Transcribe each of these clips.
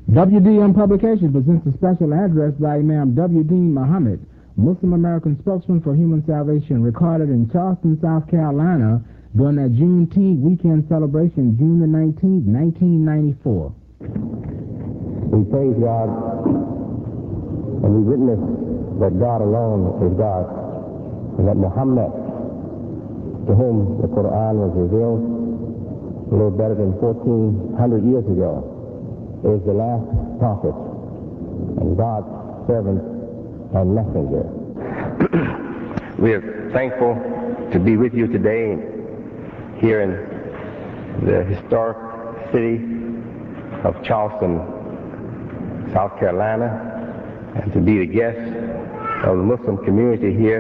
WDM Publications presents a special address by Imam W. Dean Muhammad, Muslim American spokesman for human salvation, recorded in Charleston, South Carolina, during that Juneteenth weekend celebration, June the 19th, 1994. We praise God, and we witness that God alone is God, and that Muhammad, to whom the Quran was revealed a little better than 1,400 years ago, is the last prophet and God's servant and messenger. We are thankful to be with you today here in the historic city of Charleston, South Carolina, and to be the guest of the Muslim community here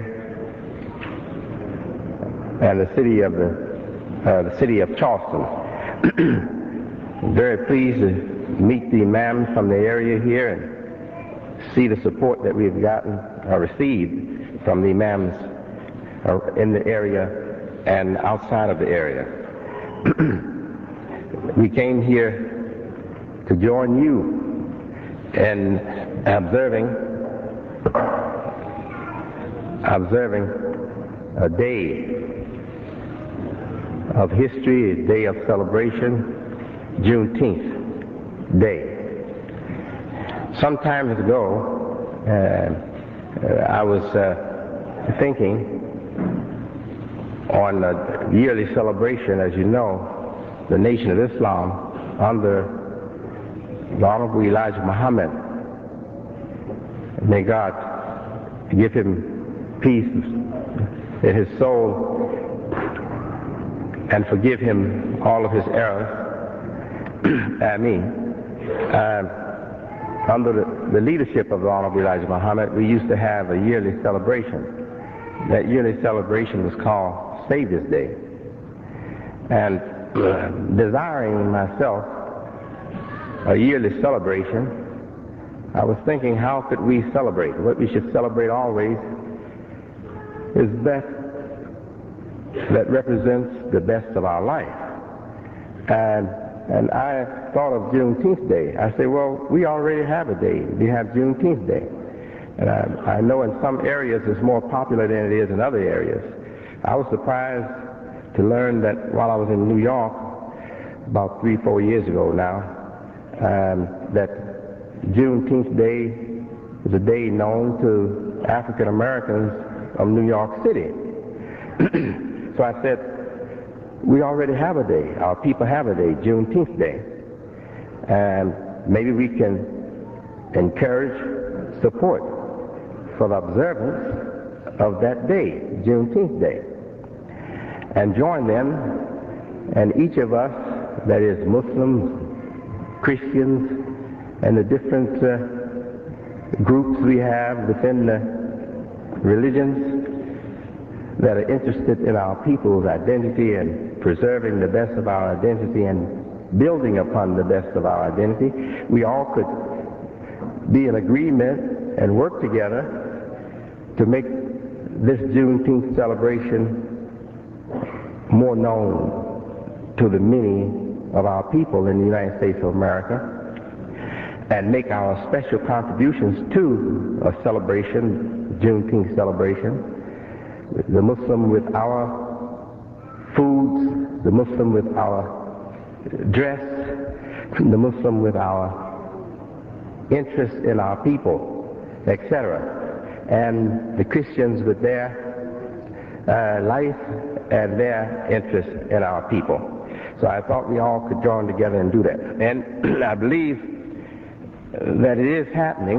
and the city of Charleston. Very pleased to meet the imams from the area here and see the support that we've gotten or received from the imams in the area and outside of the area. We came here to join you in observing a day of history, a day of celebration, Juneteenth Day. Some time ago, I was thinking on a yearly celebration. As you know, the Nation of Islam, under the Honorable Elijah Muhammad, may God give him peace in his soul and forgive him all of his errors. Ameen. Under the leadership of the Honorable Elijah Muhammad, we used to have a yearly celebration. That yearly celebration was called Savior's Day. And desiring myself a yearly celebration, I was thinking, how could we celebrate? What we should celebrate always is that represents the best of our life. And I thought of Juneteenth Day. I said, well, we already have a day. We have Juneteenth Day. And I know in some areas it's more popular than it is in other areas. I was surprised to learn that while I was in New York about 3-4 years ago now, that Juneteenth Day is a day known to African Americans of New York City. So I said, we already have a day. Our people have a day, Juneteenth Day. And maybe we can encourage support for the observance of that day, Juneteenth Day, and join them, and each of us, that is Muslims, Christians, and the different groups we have within the religions that are interested in our people's identity and preserving the best of our identity and building upon the best of our identity, we all could be in agreement and work together to make this Juneteenth celebration more known to the many of our people in the United States of America, and make our special contributions to a celebration, Juneteenth celebration, the Muslim with our foods, the Muslim with our dress, the Muslim with our interest in our people, etc., and the Christians with their life and their interest in our people. So I thought we all could join together and do that. And I believe that it is happening.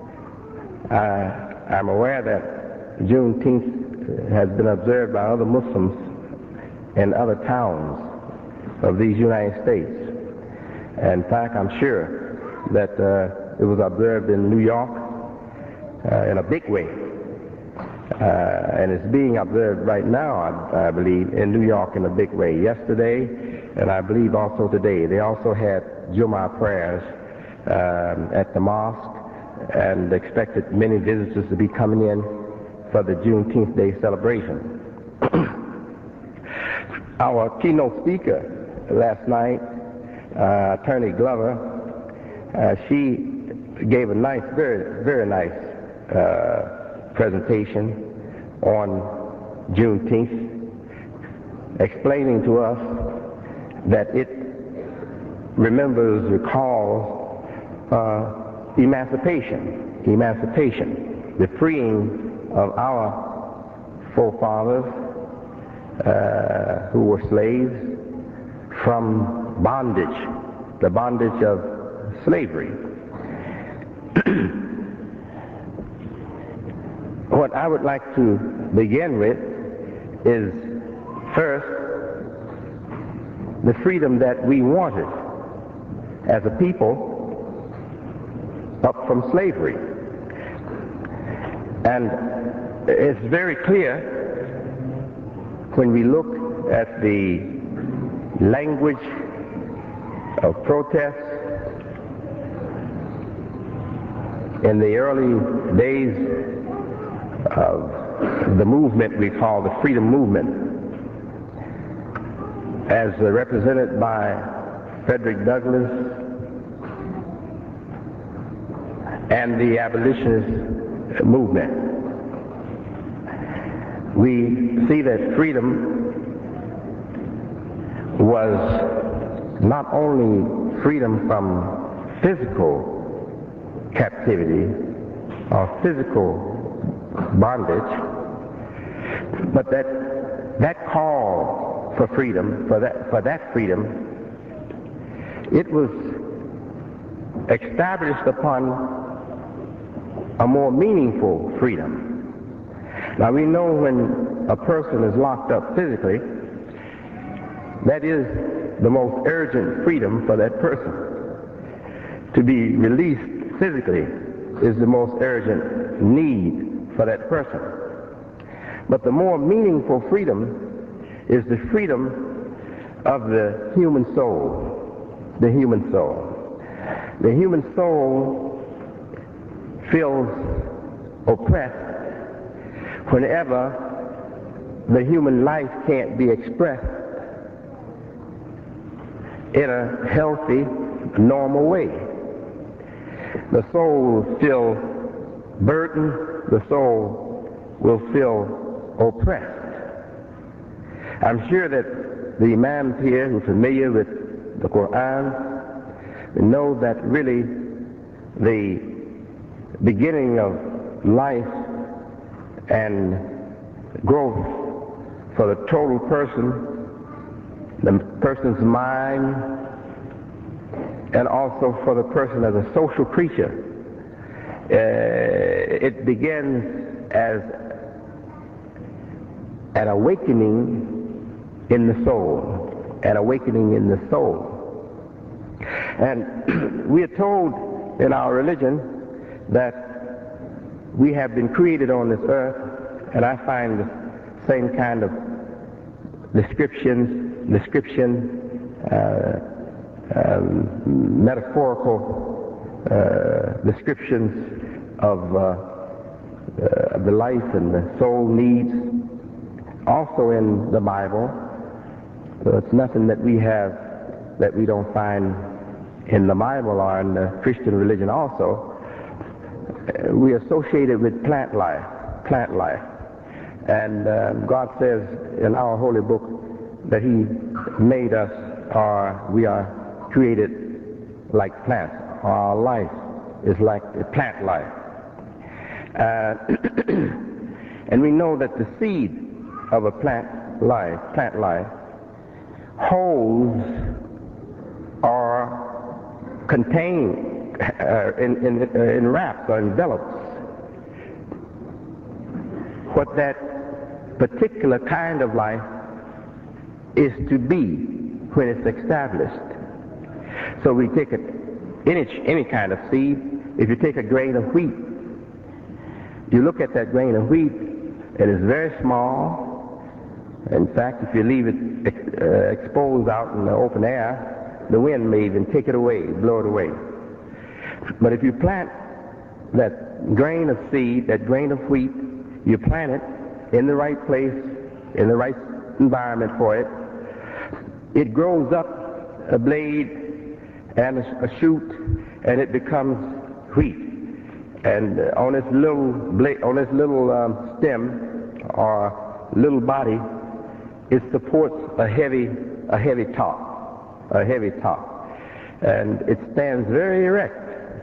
I'm aware that Juneteenth has been observed by other Muslims in other towns of these United States. In fact, I'm sure that it was observed in New York in a big way. And it's being observed right now, I believe, in New York in a big way. Yesterday, and I believe also today, they also had Jummah prayers at the mosque, and expected many visitors to be coming in for the Juneteenth Day celebration. Our keynote speaker last night, Attorney Glover, she gave a nice, very, very nice presentation on Juneteenth, explaining to us that it recalls emancipation, the freeing of our forefathers who were slaves from bondage, the bondage of slavery. What I would like to begin with is first the freedom that we wanted as a people up from slavery. And it's very clear when we look at the language of protest in the early days of the movement we call the freedom movement, as represented by Frederick Douglass and the abolitionist movement. We see that freedom was not only freedom from physical captivity or physical bondage, but that call for freedom, for that freedom, it was established upon a more meaningful freedom. Now we know when a person is locked up physically, that is the most urgent freedom for that person. To be released physically is the most urgent need for that person. But the more meaningful freedom is the freedom of the human soul. The human soul. The human soul feels oppressed whenever the human life can't be expressed in a healthy, normal way. The soul will feel burdened, the soul will feel oppressed. I'm sure that the imams here who are familiar with the Quran know that really the beginning of life and growth for the total person, the person's mind, and also for the person as a social creature, it begins as an awakening in the soul, an awakening in the soul. And we are told in our religion that we have been created on this earth, and I find the same kind of metaphorical descriptions of the life and the soul needs also in the Bible. So it's nothing that we have that we don't find in the Bible or in the Christian religion also. We associate it with plant life. And God says in our holy book that He made us, or we are created like plants. Our life is like a plant life. And we know that the seed of a plant life holds or contains, enwraps or envelops what that particular kind of life is to be when it's established. So we take any kind of seed. If you take a grain of wheat, you look at that grain of wheat, it is very small. In fact, if you leave it exposed out in the open air, the wind may even take it away, blow it away. But if you plant that grain of seed, that grain of wheat, you plant it in the right place, in the right environment for it, it grows up a blade and a shoot, and it becomes wheat. And on its little stem or little body, it supports a heavy top, and it stands very erect.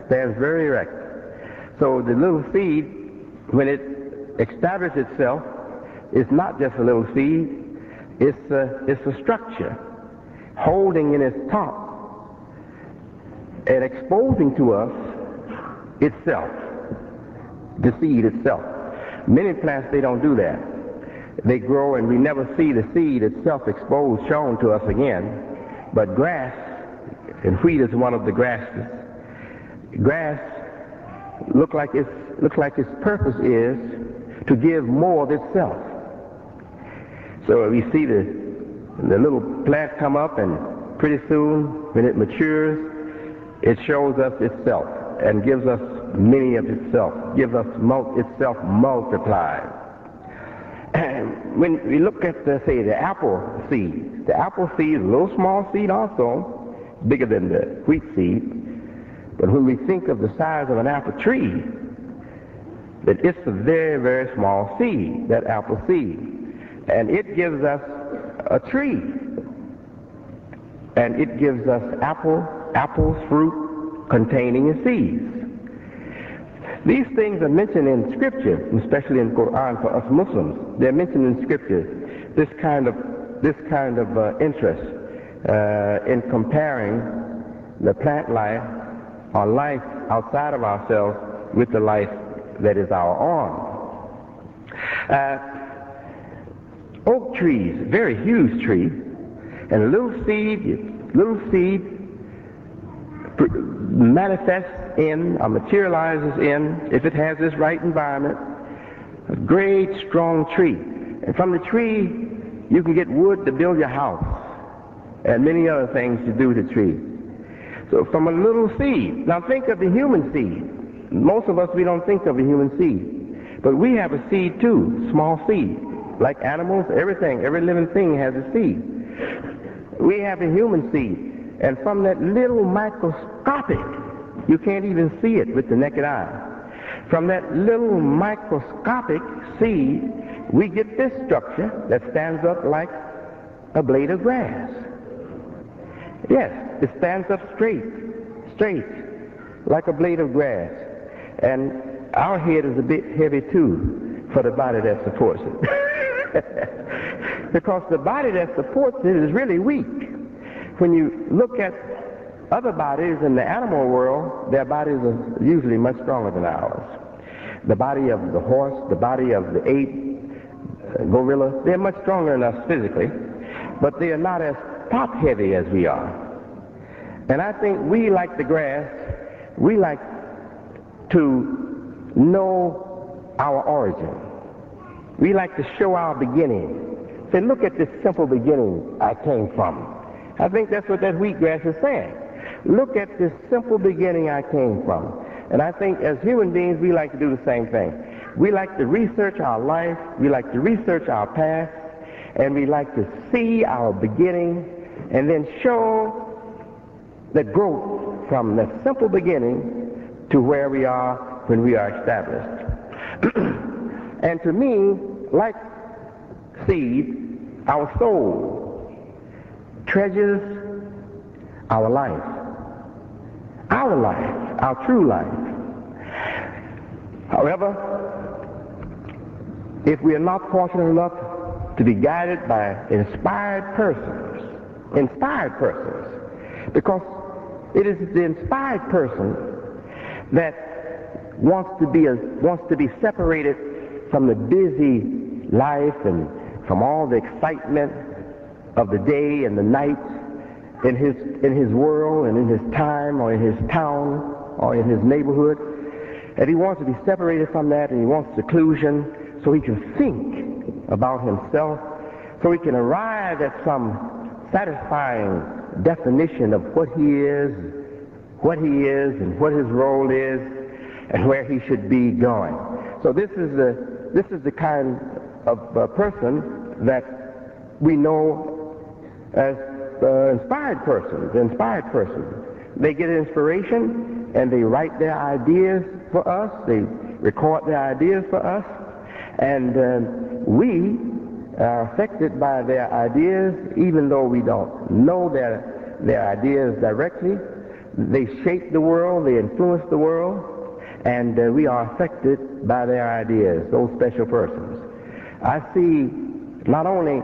So the little seed, when it establishes itself, it's not just a little seed. It's a structure holding in its top and exposing to us itself, the seed itself. Many plants, they don't do that. They grow and we never see the seed itself exposed, shown to us again. But grass, and wheat is one of the grasses, grass looks like its purpose is to give more of itself. So we see the little plant come up, and pretty soon, when it matures, it shows us itself and gives us many of itself, gives us itself multiplied. And when we look at, say, the apple seed is a little small seed also, bigger than the wheat seed. But when we think of the size of an apple tree, that it's a very, very small seed, that apple seed. And it gives us a tree. And it gives us apples, fruit containing seeds. These things are mentioned in Scripture, especially in the Quran for us Muslims. They're mentioned in Scripture. This kind of interest in comparing the plant life or life outside of ourselves with the life that is our own. Oak trees, very huge tree, and a little seed manifests in or materializes in, if it has this right environment, a great strong tree. And from the tree you can get wood to build your house and many other things to do with the tree. So from a little seed, now think of the human seed. Most of us, we don't think of a human seed, but we have a seed too, small seed. Like animals, everything, every living thing has a seed. We have a human seed, and from that little microscopic, you can't even see it with the naked eye. From that little microscopic seed, we get this structure that stands up like a blade of grass. Yes, it stands up straight, like a blade of grass. And our head is a bit heavy too for the body that supports it. Because the body that supports it is really weak. When you look at other bodies in the animal world, their bodies are usually much stronger than ours. The body of the horse, the body of the ape, gorilla, they're much stronger than us physically, but they are not as top heavy as we are. And I think we, like the grass, we like to know our origin. We like to show our beginning. Say, look at this simple beginning I came from. I think that's what that wheatgrass is saying. Look at this simple beginning I came from. And I think as human beings, we like to do the same thing. We like to research our life, we like to research our past, and we like to see our beginning and then show the growth from the simple beginning to where we are when we are established. And to me, like seed, our soul treasures our life, our true life. However, if we are not fortunate enough to be guided by inspired persons, because it is the inspired person that wants to be separated from the busy life and from all the excitement of the day and the night in his world and in his time or in his town or in his neighborhood. And he wants to be separated from that, and he wants seclusion so he can think about himself, so he can arrive at some satisfying definition of what he is and what his role is and where he should be going. So this is the kind of person that we know as inspired persons. They get inspiration, and they write their ideas for us. They record their ideas for us, and we are affected by their ideas, even though we don't know their ideas directly. They shape the world, they influence the world, and we are affected by their ideas, those special persons. I see not only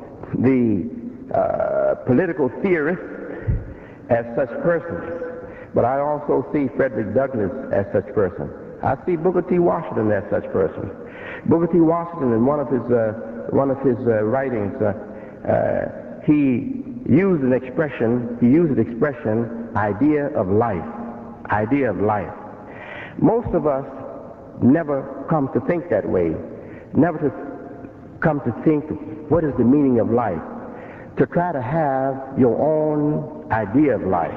the political theorists as such persons, but I also see Frederick Douglass as such person. I see Booker T. Washington as such person. Booker T. Washington, in one of his writings, he used an expression. He used the expression "idea of life." Idea of life. Most of us never come to think that way. Never to come to think, what is the meaning of life? To try to have your own idea of life.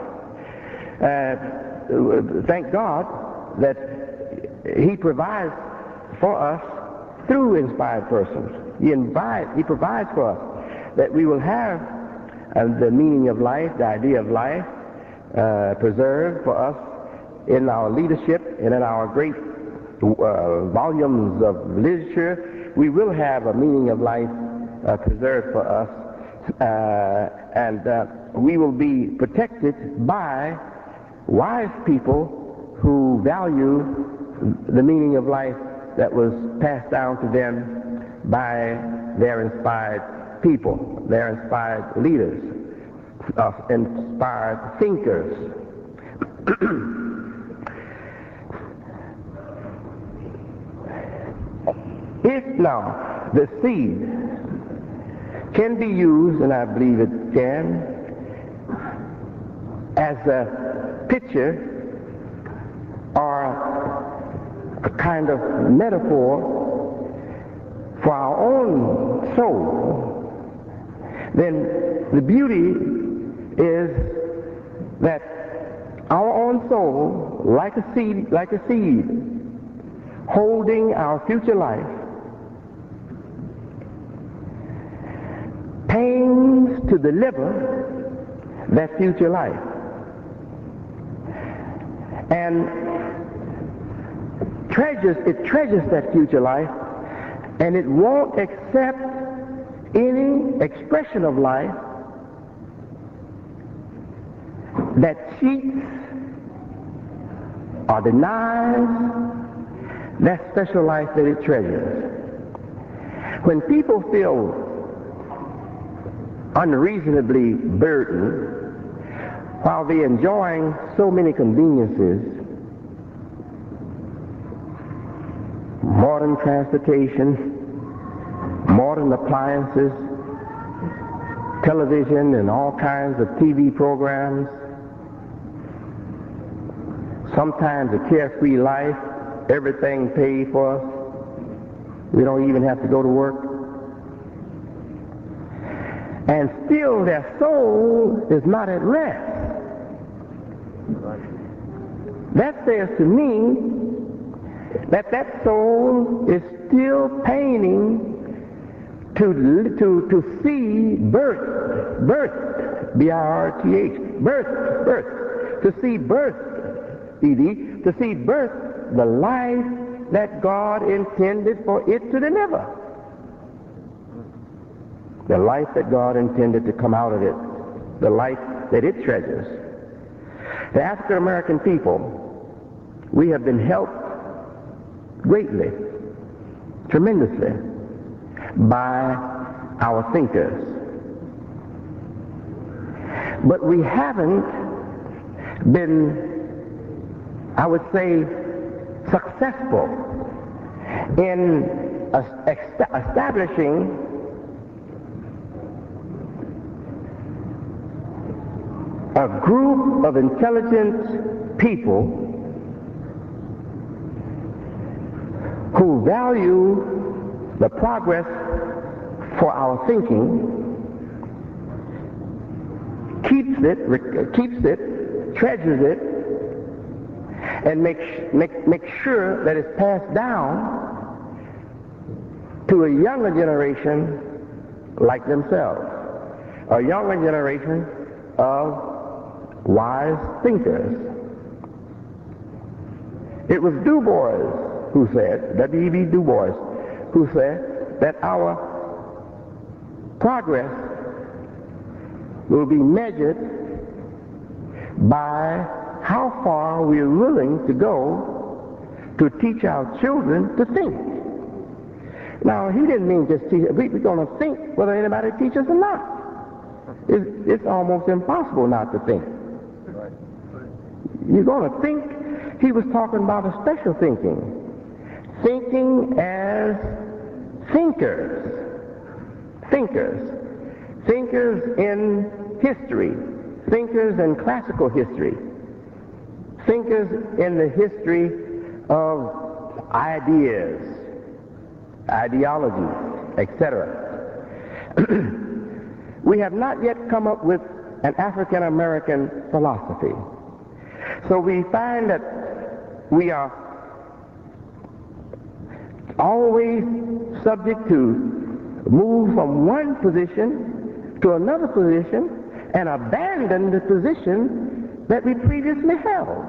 Thank God that He provides for us through inspired persons. He provides for us that we will have the meaning of life, the idea of life, preserved for us in our leadership and in our great volumes of literature. We will have a meaning of life preserved for us, and we will be protected by wise people who value the meaning of life that was passed down to them by their inspired people, their inspired leaders, inspired thinkers. If now the seed can be used, and I believe it can, as a picture or a kind of metaphor for our own soul, then the beauty is that our own soul, like a seed, holding our future life, pains to deliver that future life. And it treasures that future life, and it won't accept any expression of life that cheats or denies that special life that it treasures. When people feel unreasonably burdened while they're enjoying so many conveniences, modern transportation, modern appliances, television and all kinds of TV programs, sometimes a carefree life, everything paid for us, we don't even have to go to work, and still their soul is not at rest. That says to me that soul is still paining to see birth, B-I-R-T-H, birth, to see birth, E-D, to see birth, the life that God intended for it to deliver. The life that God intended to come out of it, the life that it treasures. The African American people, we have been helped greatly, tremendously, by our thinkers. But we haven't been, I would say, successful in establishing a group of intelligent people who value the progress for our thinking, keeps it, treasures it, and makes sure that it's passed down to a younger generation like themselves, a younger generation of wise thinkers. It was Du Bois who said, W.E.B. Du Bois, who said that our progress will be measured by how far we are willing to go to teach our children to think. Now, he didn't mean just teach. We're going to think whether anybody teaches or not. It's almost impossible not to think. You're going to think. He was talking about a special thinking. Thinking as thinkers. Thinkers. Thinkers in history. Thinkers in classical history. Thinkers in the history of ideas, ideologies, etc. We have not yet come up with an African American philosophy. So we find that we are always subject to move from one position to another position and abandon the position that we previously held.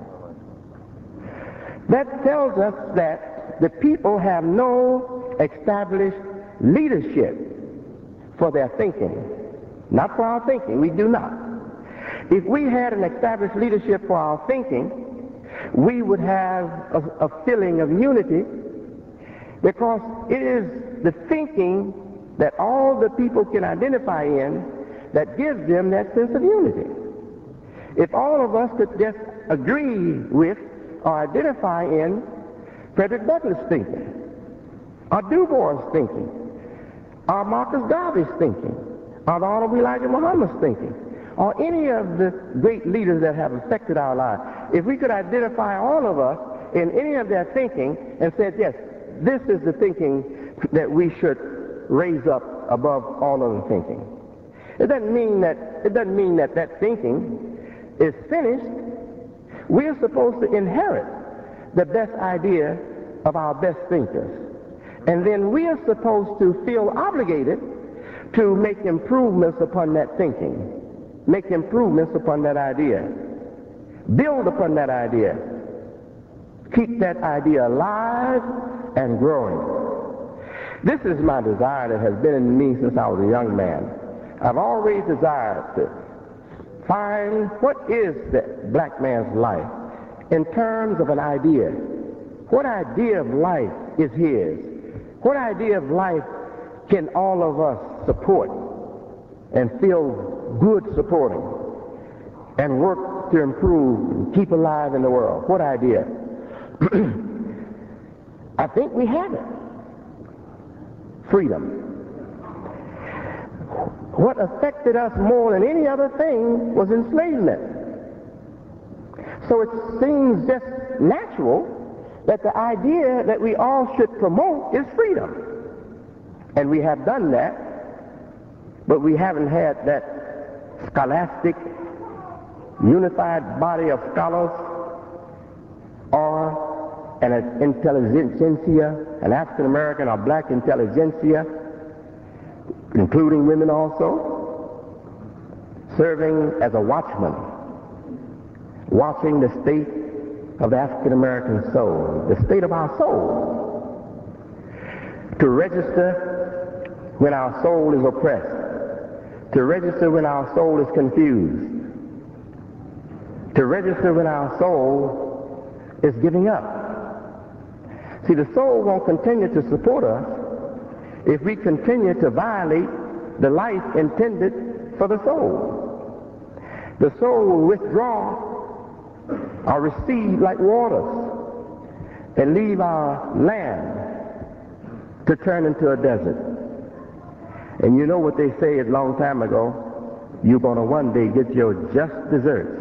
That tells us that the people have no established leadership for their thinking. Not for our thinking, we do not. If we had an established leadership for our thinking, we would have a feeling of unity, because it is the thinking that all the people can identify in that gives them that sense of unity. If all of us could just agree with or identify in Frederick Douglass' thinking, or Du Bois' thinking, or Marcus Garvey's thinking, or the Honorable Elijah Muhammad's thinking, or any of the great leaders that have affected our lives, if we could identify all of us in any of their thinking and said, yes, this is the thinking that we should raise up above all other thinking. It doesn't mean that that thinking is finished. We're supposed to inherit the best idea of our best thinkers. And then we are supposed to feel obligated to make improvements upon that thinking, make improvements upon that idea, build upon that idea, keep that idea alive and growing. This is my desire that has been in me since I was a young man. I've always desired to find what is the black man's life in terms of an idea. What idea of life is his? What idea of life can all of us support and feel good supporting and work to improve and keep alive in the world? What idea? I think we have it. Freedom. What affected us more than any other thing was enslavement. So it seems just natural that the idea that we all should promote is freedom. And we have done that, but we haven't had that scholastic, unified body of scholars or an intelligentsia, an African American or black intelligentsia, including women also, serving as a watchman, watching the state of the African American soul, the state of our soul, to register when our soul is oppressed, to register when our soul is confused, to register when our soul is giving up. See, the soul won't continue to support us if we continue to violate the life intended for the soul. The soul will withdraw or recede like waters and leave our land to turn into a desert. And you know what they say a long time ago, you're going to one day get your just desserts.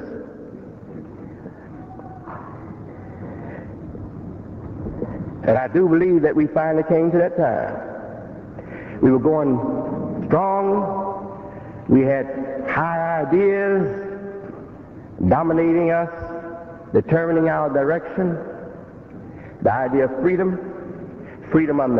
And I do believe that we finally came to that time. We were going strong. We had high ideas dominating us, determining our direction. The idea of freedom, freedom under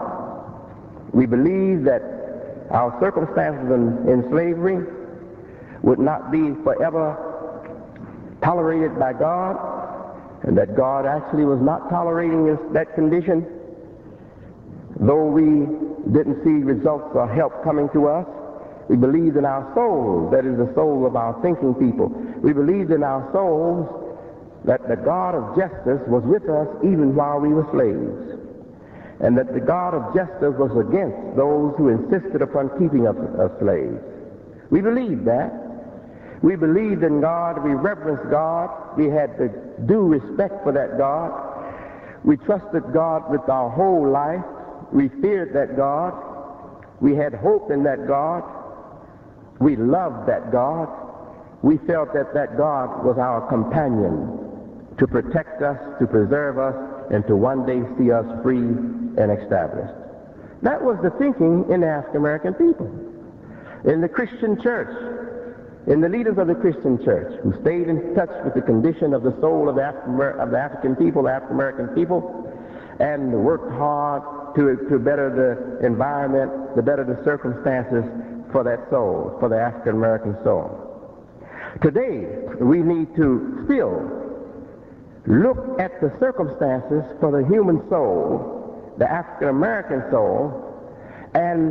God. We believe that our circumstances in slavery would not be forever tolerated by God, and that God actually was not tolerating that condition, though we didn't see results or help coming to us. We believed in our souls, that is the soul of our thinking people. We believed in our souls that the God of justice was with us even while we were slaves, and that the God of justice was against those who insisted upon keeping us as slaves. We believed that. We believed in God. We reverenced God. We had the due respect for that God. We trusted God with our whole life. We feared that God. We had hope in that God. We loved that God. We felt that that God was our companion to protect us, to preserve us, and to one day see us free and established. That was the thinking in the African American people, in the Christian church, in the leaders of the Christian church, who stayed in touch with the condition of the soul of the African people, the African American people, and worked hard to better the environment, to better the circumstances for that soul, for the African American soul. Today, we need to still look at the circumstances for the human soul, the African American soul, and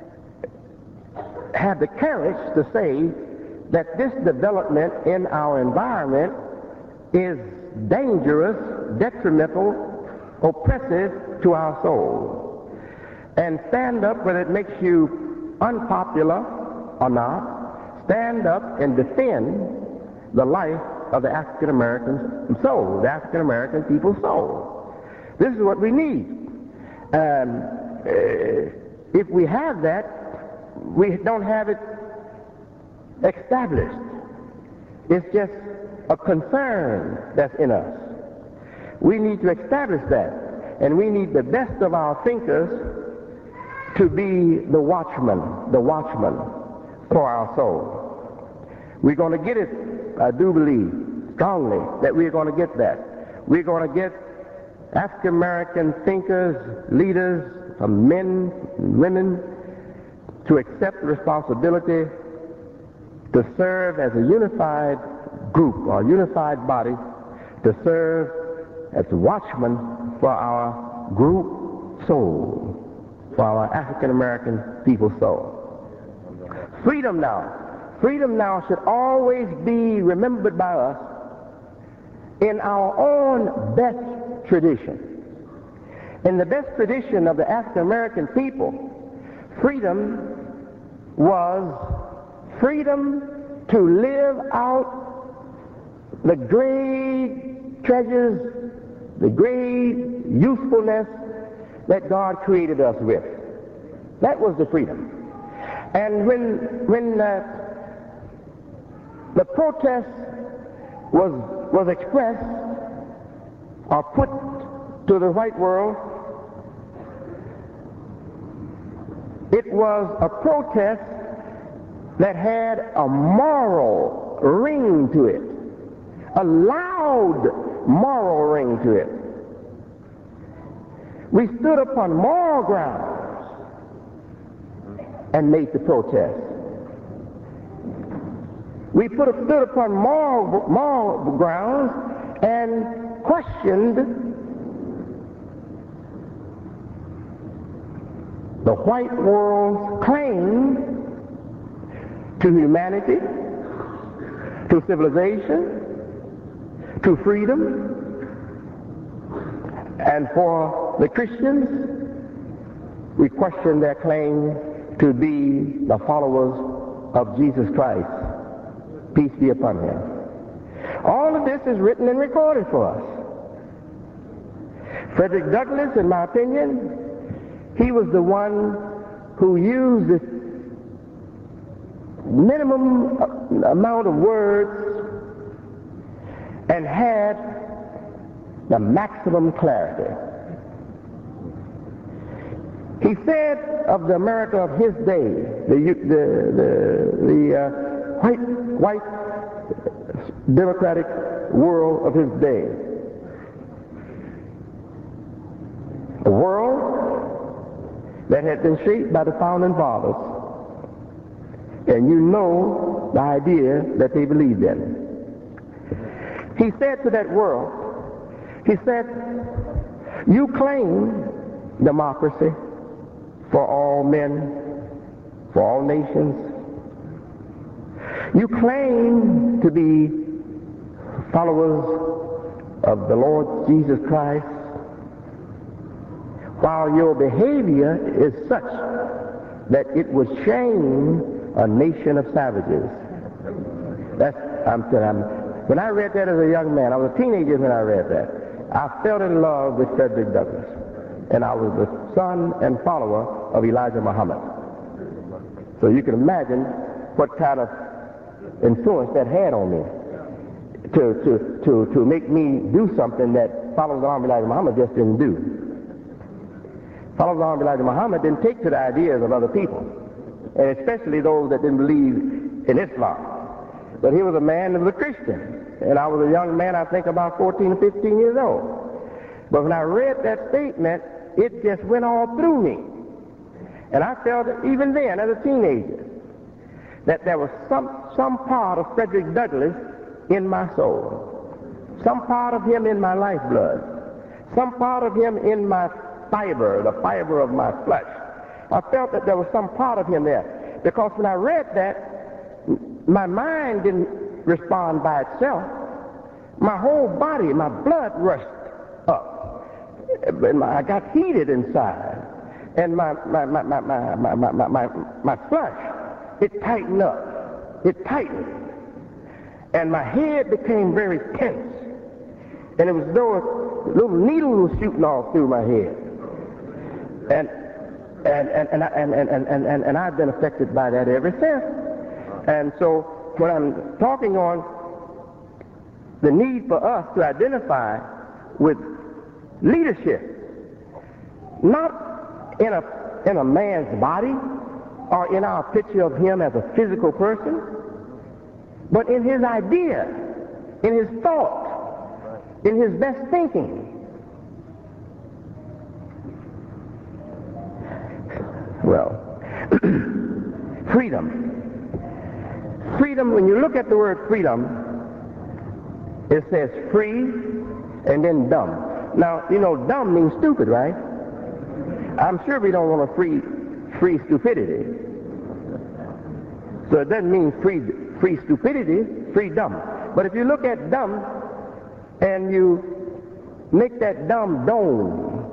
have the courage to say that this development in our environment is dangerous, detrimental, oppressive to our soul, and stand up whether it makes you unpopular or not. Stand up and defend the life of the African American soul, the African American people's soul. This is what we need. If we have that, we don't have it established. It's just a concern that's in us. We need to establish that, and we need the best of our thinkers to be the watchman for our soul. We're going to get it, I do believe strongly that we're going to get that. We're going to get African American thinkers, leaders, men and women, to accept the responsibility to serve as a unified group or unified body, to serve as watchmen for our group soul, for our African American people's soul. Freedom now should always be remembered by us in our own best tradition. In the best tradition of the African American people, freedom was freedom to live out the great treasures, the great usefulness that God created us with. That was the freedom. And when the protest was expressed or put to the white world, it was a protest that had a moral ring to it, a loud moral ring to it. We stood upon moral grounds and made the protest. We stood upon moral grounds and questioned the white world's claim to humanity, to civilization, to freedom. And for the Christians, we question their claim to be the followers of Jesus Christ. Peace be upon him. All of this is written and recorded for us. Frederick Douglass, in my opinion, he was the one who used this minimum amount of words and had the maximum clarity. He said of the America of his day, the white democratic world of his day, a world that had been shaped by the founding fathers. And you know the idea that they believed in. He said to that world, he said, you claim democracy for all men, for all nations. You claim to be followers of the Lord Jesus Christ, while your behavior is such that it would shame a nation of savages. When I read that as a young man, I was a teenager when I read that, I fell in love with Frederick Douglass. And I was the son and follower of Elijah Muhammad. So you can imagine what kind of influence that had on me to make me do something that followers of the arm of Elijah Muhammad just didn't do. Followers of the arm of Elijah Muhammad didn't take to the ideas of other people, and especially those that didn't believe in Islam. But he was a man who was a Christian, and I was a young man, I think about 14 or 15 years old. But when I read that statement, it just went all through me. And I felt even then, as a teenager, that there was some part of Frederick Douglass in my soul, some part of him in my lifeblood, some part of him in my fiber, the fiber of my flesh. I felt that there was some part of him there, because when I read that, my mind didn't respond by itself. My whole body, my blood rushed up. I got heated inside, and my flesh, it tightened up. It tightened, and my head became very tense, and it was as though a little needle was shooting off through my head. And I've been affected by that ever since. And so when I'm talking on the need for us to identify with leadership, not in a man's body or in our picture of him as a physical person, but in his idea, in his thought, in his best thinking. Well, freedom. Freedom, when you look at the word freedom, it says free and then dumb. Now, you know, dumb means stupid, right? I'm sure we don't want to free stupidity. So it doesn't mean free stupidity, free dumb. But if you look at dumb and you make that dumb dome,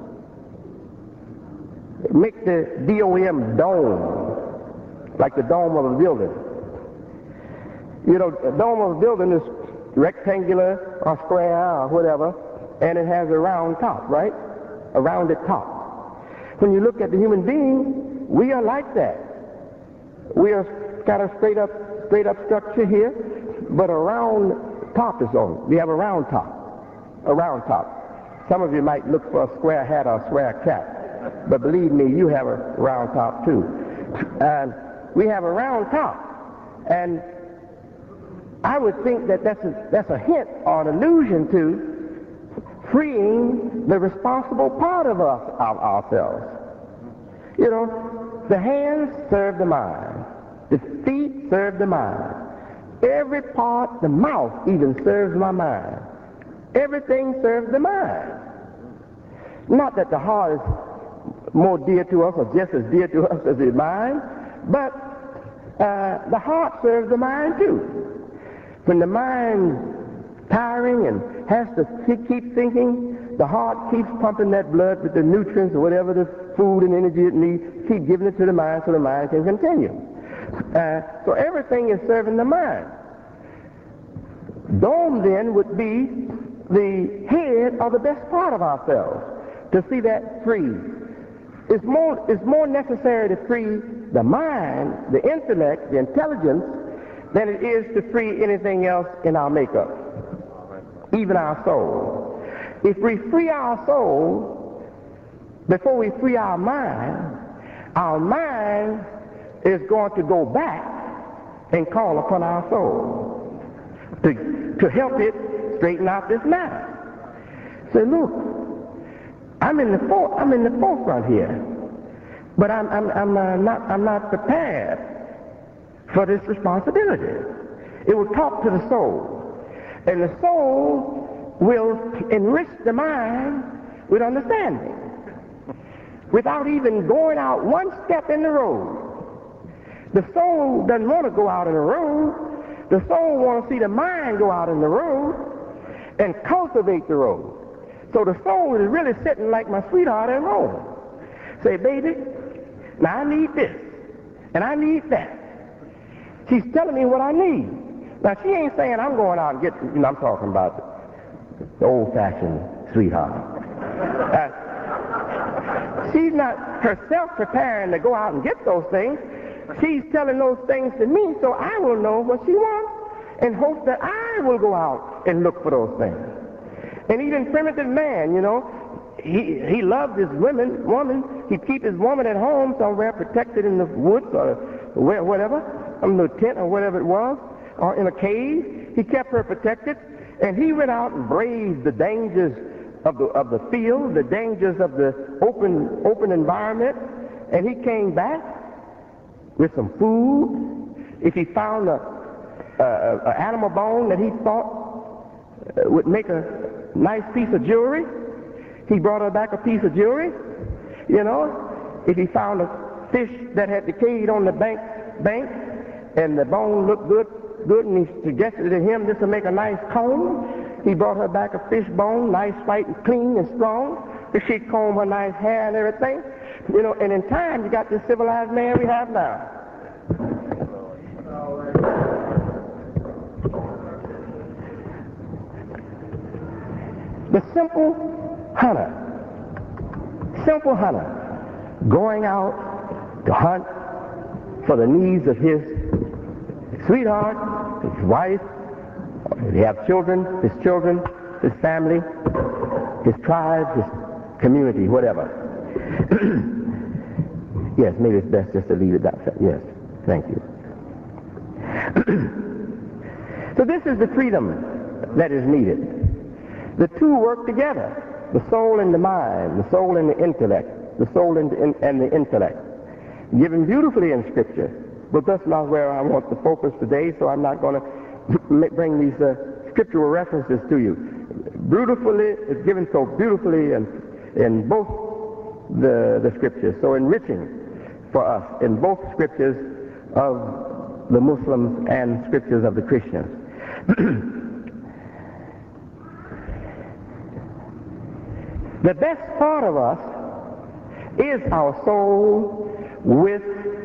make the D-O-M dome, like the dome of a building. You know, the dome of a building is rectangular or square or whatever, and it has a round top, right? A rounded top. When you look at the human being, we are like that. We are kind of straight up structure here, but a round top is on. We have a round top. A round top. Some of you might look for a square hat or a square cap, but believe me, you have a round top too. We have a round top, and I would think that that's a hint or an allusion to freeing the responsible part of ourselves. You know, the hands serve the mind. The feet serve the mind. Every part, the mouth even serves my mind. Everything serves the mind. Not that the heart is more dear to us or just as dear to us as the mind, but the heart serves the mind too. When the mind's tiring and has to keep thinking, the heart keeps pumping that blood with the nutrients or whatever the food and energy it needs, keep giving it to the mind so the mind can continue. So everything is serving the mind. Dome then would be the head or the best part of ourselves, to see that free. It's more necessary to free the mind, the intellect, the intelligence, than it is to free anything else in our makeup, even our soul. If we free our soul before we free our mind is going to go back and call upon our soul to help it straighten out this matter. Say, look, I'm in the forefront here, but I'm not prepared for this responsibility. It will talk to the soul. And the soul will enrich the mind with understanding without even going out one step in the road. The soul doesn't want to go out in the road. The soul wants to see the mind go out in the road and cultivate the road. So the soul is really sitting like my sweetheart at home. Say, baby, now I need this, and I need that. She's telling me what I need. Now, she ain't saying I'm going out and get, I'm talking about the old-fashioned sweetheart. She's not herself preparing to go out and get those things. She's telling those things to me so I will know what she wants and hope that I will go out and look for those things. And even primitive man, he loved his woman. He'd keep his woman at home somewhere protected in the woods or whatever, in the tent or whatever it was, or in a cave. He kept her protected, and he went out and braved the dangers of the field, the dangers of the open environment, and he came back with some food. If he found an animal bone that he thought would make a nice piece of jewelry, he brought her back a piece of jewelry. If he found a fish that had decayed on the bank and the bone looked good, and he suggested to him this would make a nice comb, he brought her back a fish bone, nice, white, and clean and strong. She'd comb her nice hair and everything. And in time, you got this civilized man we have now. The simple hunter, going out to hunt for the needs of his sweetheart, his wife, if he have children, his family, his tribe, his community, whatever. Yes, maybe it's best just to leave it that. Yes, thank you. So this is the freedom that is needed. The two work together, the soul and the mind, the soul and the intellect, the soul and the intellect, given beautifully in Scripture. But that's not where I want to focus today, so I'm not going to bring these scriptural references to you. Beautifully, it's given so beautifully in both the Scriptures, so enriching for us in both Scriptures of the Muslims and Scriptures of the Christians. The best part of us is our soul with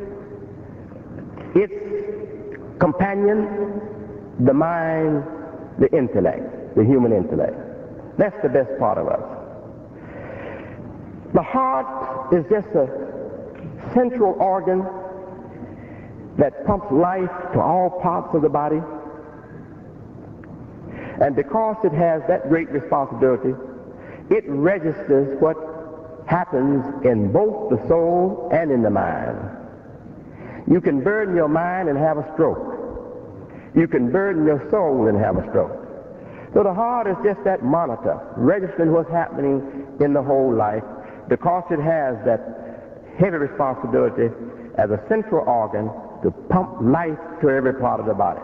its companion, the mind, the intellect, the human intellect. That's the best part of us. The heart is just a central organ that pumps life to all parts of the body. And because it has that great responsibility, it registers what happens in both the soul and in the mind. You can burden your mind and have a stroke. You can burden your soul and have a stroke. So the heart is just that monitor, registering what's happening in the whole life, because it has that heavy responsibility as a central organ to pump life to every part of the body.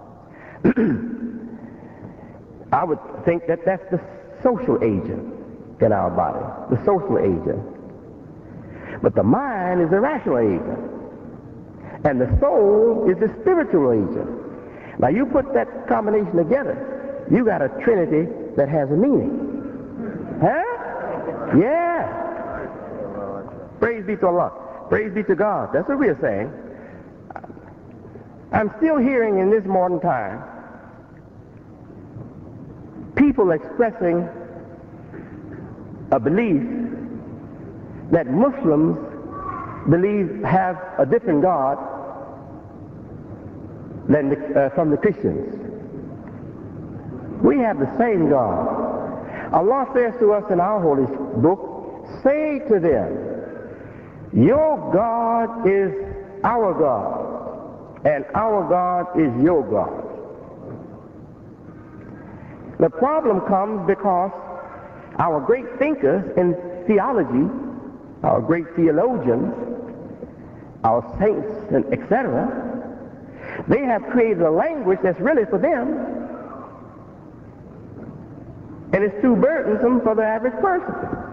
I would think that that's the social agent in our body, the social agent. But the mind is the rational agent. And the soul is the spiritual agent. Now you put that combination together, you got a trinity that has a meaning. Huh? Yeah. Praise be to Allah. Praise be to God. That's what we're saying. I'm still hearing in this modern time people expressing a belief that Muslims have a different God than from the Christians. We have the same God. Allah says to us in our holy book, say to them, your God is our God, and our God is your God. The problem comes because our great thinkers in theology, our great theologians, our saints, and etc., They have created a language that's really for them, and it's too burdensome for the average person.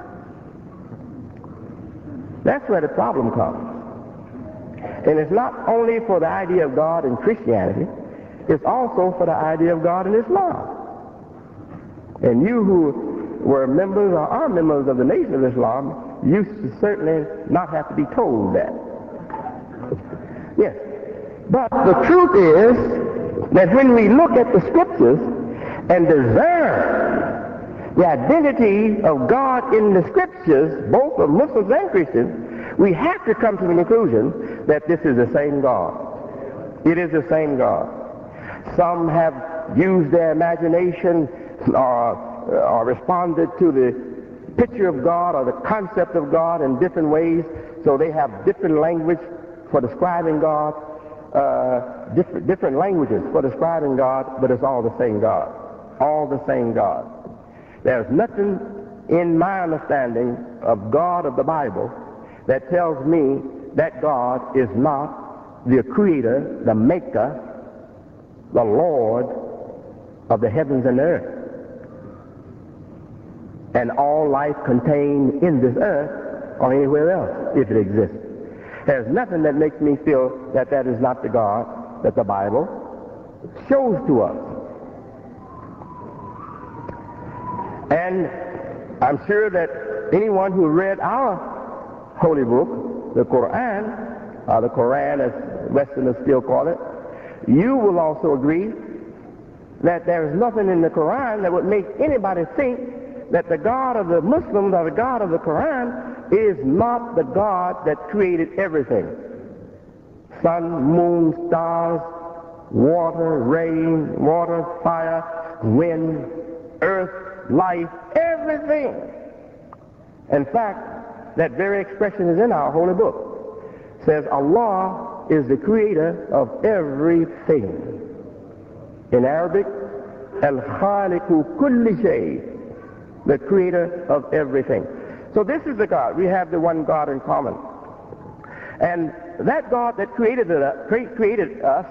That's where the problem comes. And it's not only for the idea of God in Christianity, it's also for the idea of God in Islam. And you who were members or are members of the Nation of Islam, you should certainly not have to be told that. Yes. But the truth is that when we look at the scriptures and discern the identity of God in the scriptures, both of Muslims and Christians, we have to come to the conclusion that this is the same God. It is the same God. Some have used their imagination or responded to the picture of God or the concept of God in different ways, so they have different language for describing God, different languages for describing God, but it's all the same God. All the same God. There's nothing in my understanding of God of the Bible that tells me that God is not the creator, the maker, the Lord of the heavens and the earth, and all life contained in this earth or anywhere else, if it exists. There's nothing that makes me feel that that is not the God that the Bible shows to us. And I'm sure that anyone who read our holy book, the Quran, or the Quran as Westerners still call it, you will also agree that there is nothing in the Quran that would make anybody think that the God of the Muslims or the God of the Quran is not the God that created everything. Sun, moon, stars, water, rain, water, fire, wind, earth, life, everything. In fact, that very expression is in our holy book. It says Allah is the creator of everything. In Arabic, Al-Khaliqu Kulli Shay, the creator of everything. So this is the God. We have the one God in common. And that God that created us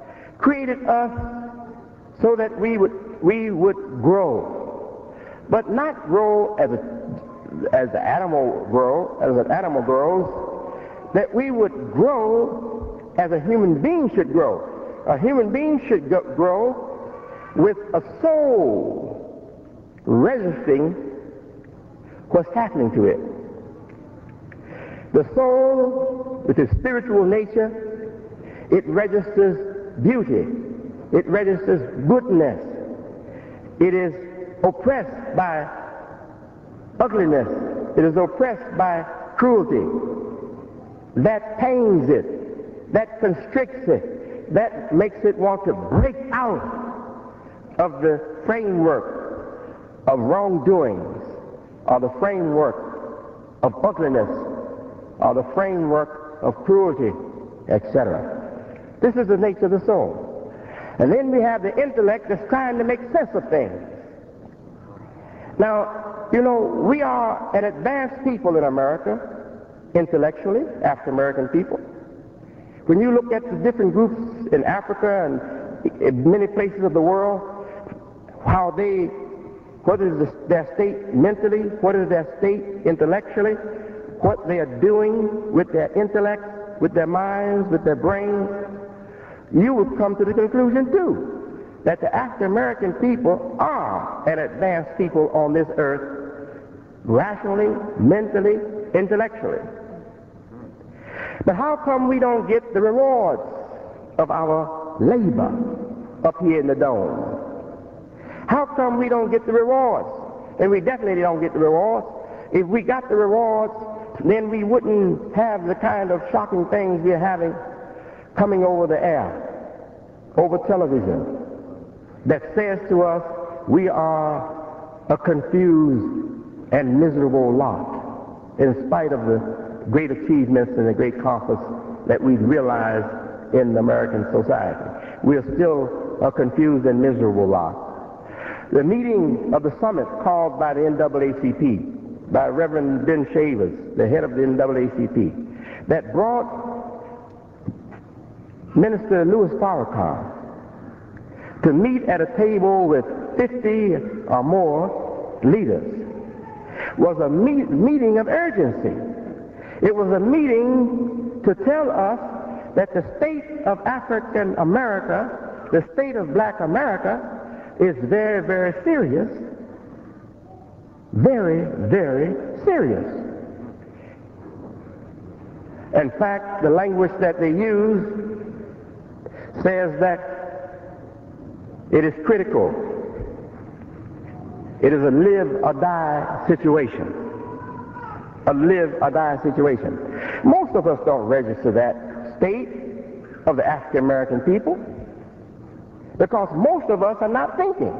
so that we would grow. But not grow as an animal grows, that we would grow as a human being should grow. A human being should grow with a soul registering what's happening to it. The soul, with its spiritual nature, it registers beauty. It registers goodness. It is oppressed by ugliness. It is oppressed by cruelty. That pains it. That constricts it. That makes it want to break out of the framework of wrongdoings, or the framework of ugliness, or the framework of cruelty, etc. This is the nature of the soul. And then we have the intellect that's trying to make sense of things. Now, you know, we are an advanced people in America, intellectually, African American people. When you look at the different groups in Africa and in many places of the world, what is their state mentally, what is their state intellectually, what they are doing with their intellect, with their minds, with their brains, you would come to the conclusion too that the African American people are an advanced people on this earth, rationally, mentally, intellectually. But how come we don't get the rewards of our labor up here in the dome? How come we don't get the rewards? And we definitely don't get the rewards. If we got the rewards, then we wouldn't have the kind of shocking things we're having coming over the air, over television, that says to us we are a confused and miserable lot, in spite of the great achievements and the great comforts that we've realized in American society. We are still a confused and miserable lot. The meeting of the summit called by the NAACP, by Reverend Ben Shavers, the head of the NAACP, that brought Minister Louis Farrakhan to meet at a table with 50 or more leaders was a meeting of urgency. It was a meeting to tell us that the state of African America, the state of black America, is very, very serious. Very, very serious. In fact, the language that they use says that it is critical. It is a live or die situation. A live or die situation. Most of us don't register that state of the African American people because most of us are not thinking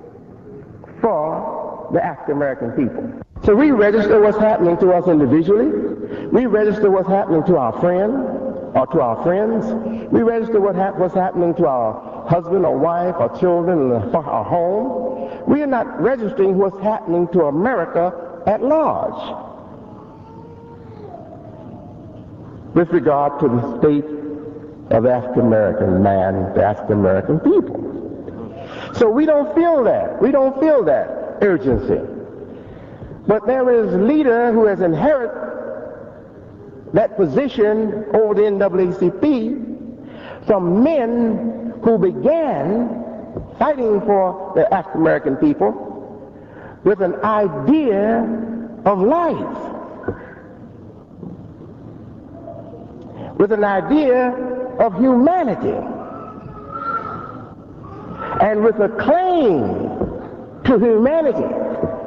for the African American people. So we register what's happening to us individually. We register what's happening to our friend or to our friends. We register what's happening to our husband or wife or children or our home. We are not registering what's happening to America at large with regard to the state of the African American man, the African American people. So we don't feel that. We don't feel that urgency. But there is a leader who has inherited that position over the NAACP from men who began fighting for the African American people with an idea of life, with an idea of humanity, and with a claim to humanity.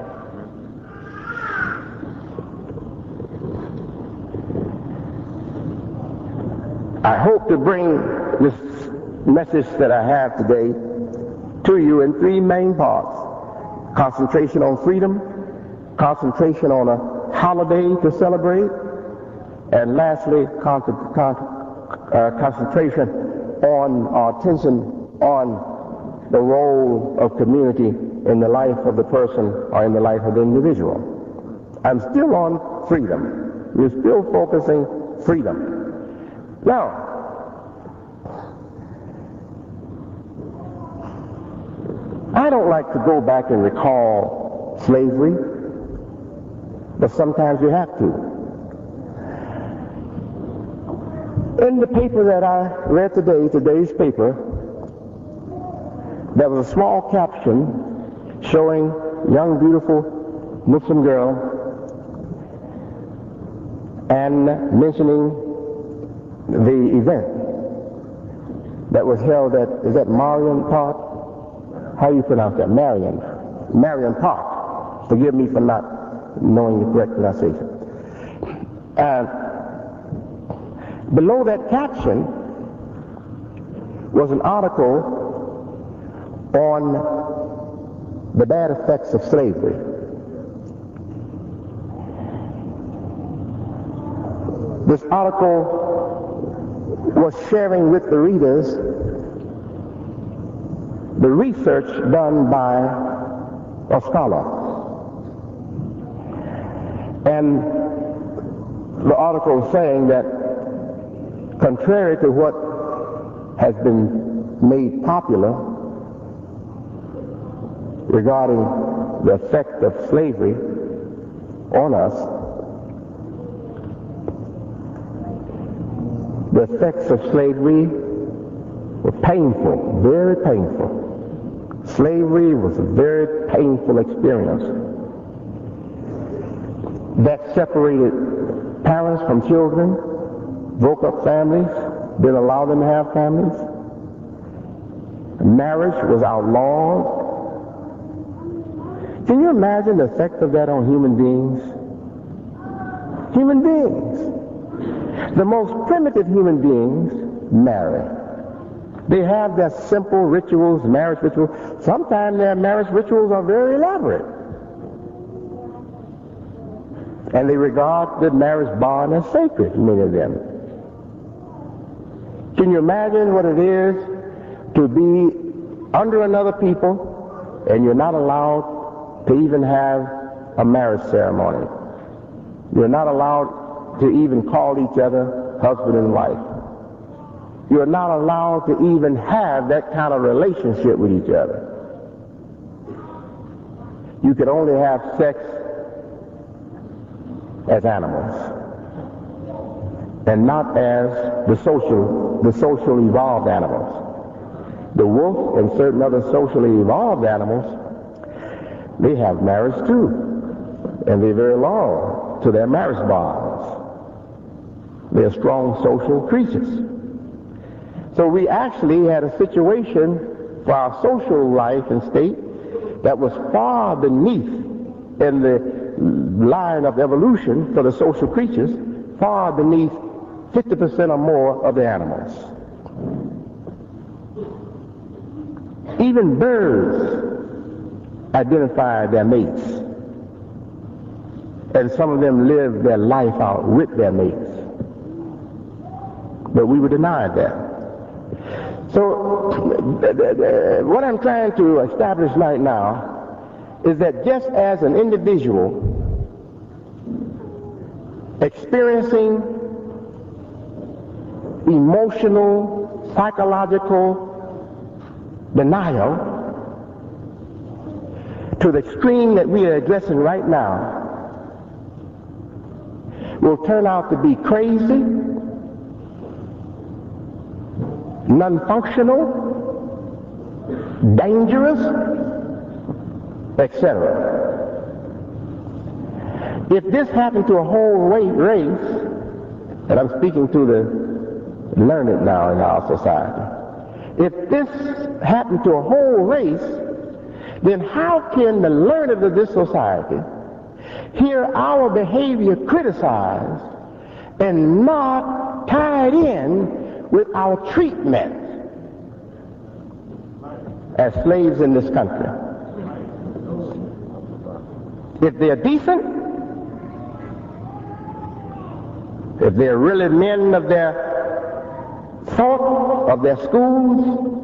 I hope to bring this message that I have today to you in three main parts. Concentration on freedom, concentration on a holiday to celebrate, and lastly, concentration on our attention on the role of community in the life of the person or in the life of the individual. I'm still on freedom. We're still focusing freedom. Now, I don't like to go back and recall slavery, but sometimes you have to. In the paper that I read today, today's paper, there was a small caption showing a young, beautiful Muslim girl and mentioning the event that was held at, is that Marion Park? How do you pronounce that? Marion Park. Forgive me for not knowing the correct pronunciation. Below that caption was an article on the bad effects of slavery. This article was sharing with the readers the research done by a scholar. And the article is saying that contrary to what has been made popular regarding the effect of slavery on us, the effects of slavery were painful, very painful. Slavery was a very painful experience that separated parents from children, broke up families, didn't allow them to have families. Marriage was outlawed. Can you imagine the effect of that on human beings? Human beings. The most primitive human beings marry. They have their simple rituals, marriage rituals. Sometimes their marriage rituals are very elaborate. And they regard the marriage bond as sacred, many of them. Can you imagine what it is to be under another people and you're not allowed to even have a marriage ceremony? You're not allowed to even call each other husband and wife. You're not allowed to even have that kind of relationship with each other. You can only have sex as animals, and not as the social evolved animals. The wolf and certain other socially evolved animals, they have marriage too, and they're very loyal to their marriage bonds. They're strong social creatures. So we actually had a situation for our social life and state that was far beneath in the line of evolution for the social creatures, far beneath 50% or more of the animals. Even birds identify their mates, and some of them live their life out with their mates. But we were denied that. So what I'm trying to establish right now is that just as an individual experiencing emotional, psychological denial to the extreme that we are addressing right now will turn out to be crazy, non-functional, dangerous, etc. If this happened to a whole race, and I'm speaking to the learned now in our society, if this happened to a whole race, then how can the learned of this society hear our behavior criticized and not tied in with our treatment as slaves in this country? If they're decent, if they're really men of their thought, of their schools,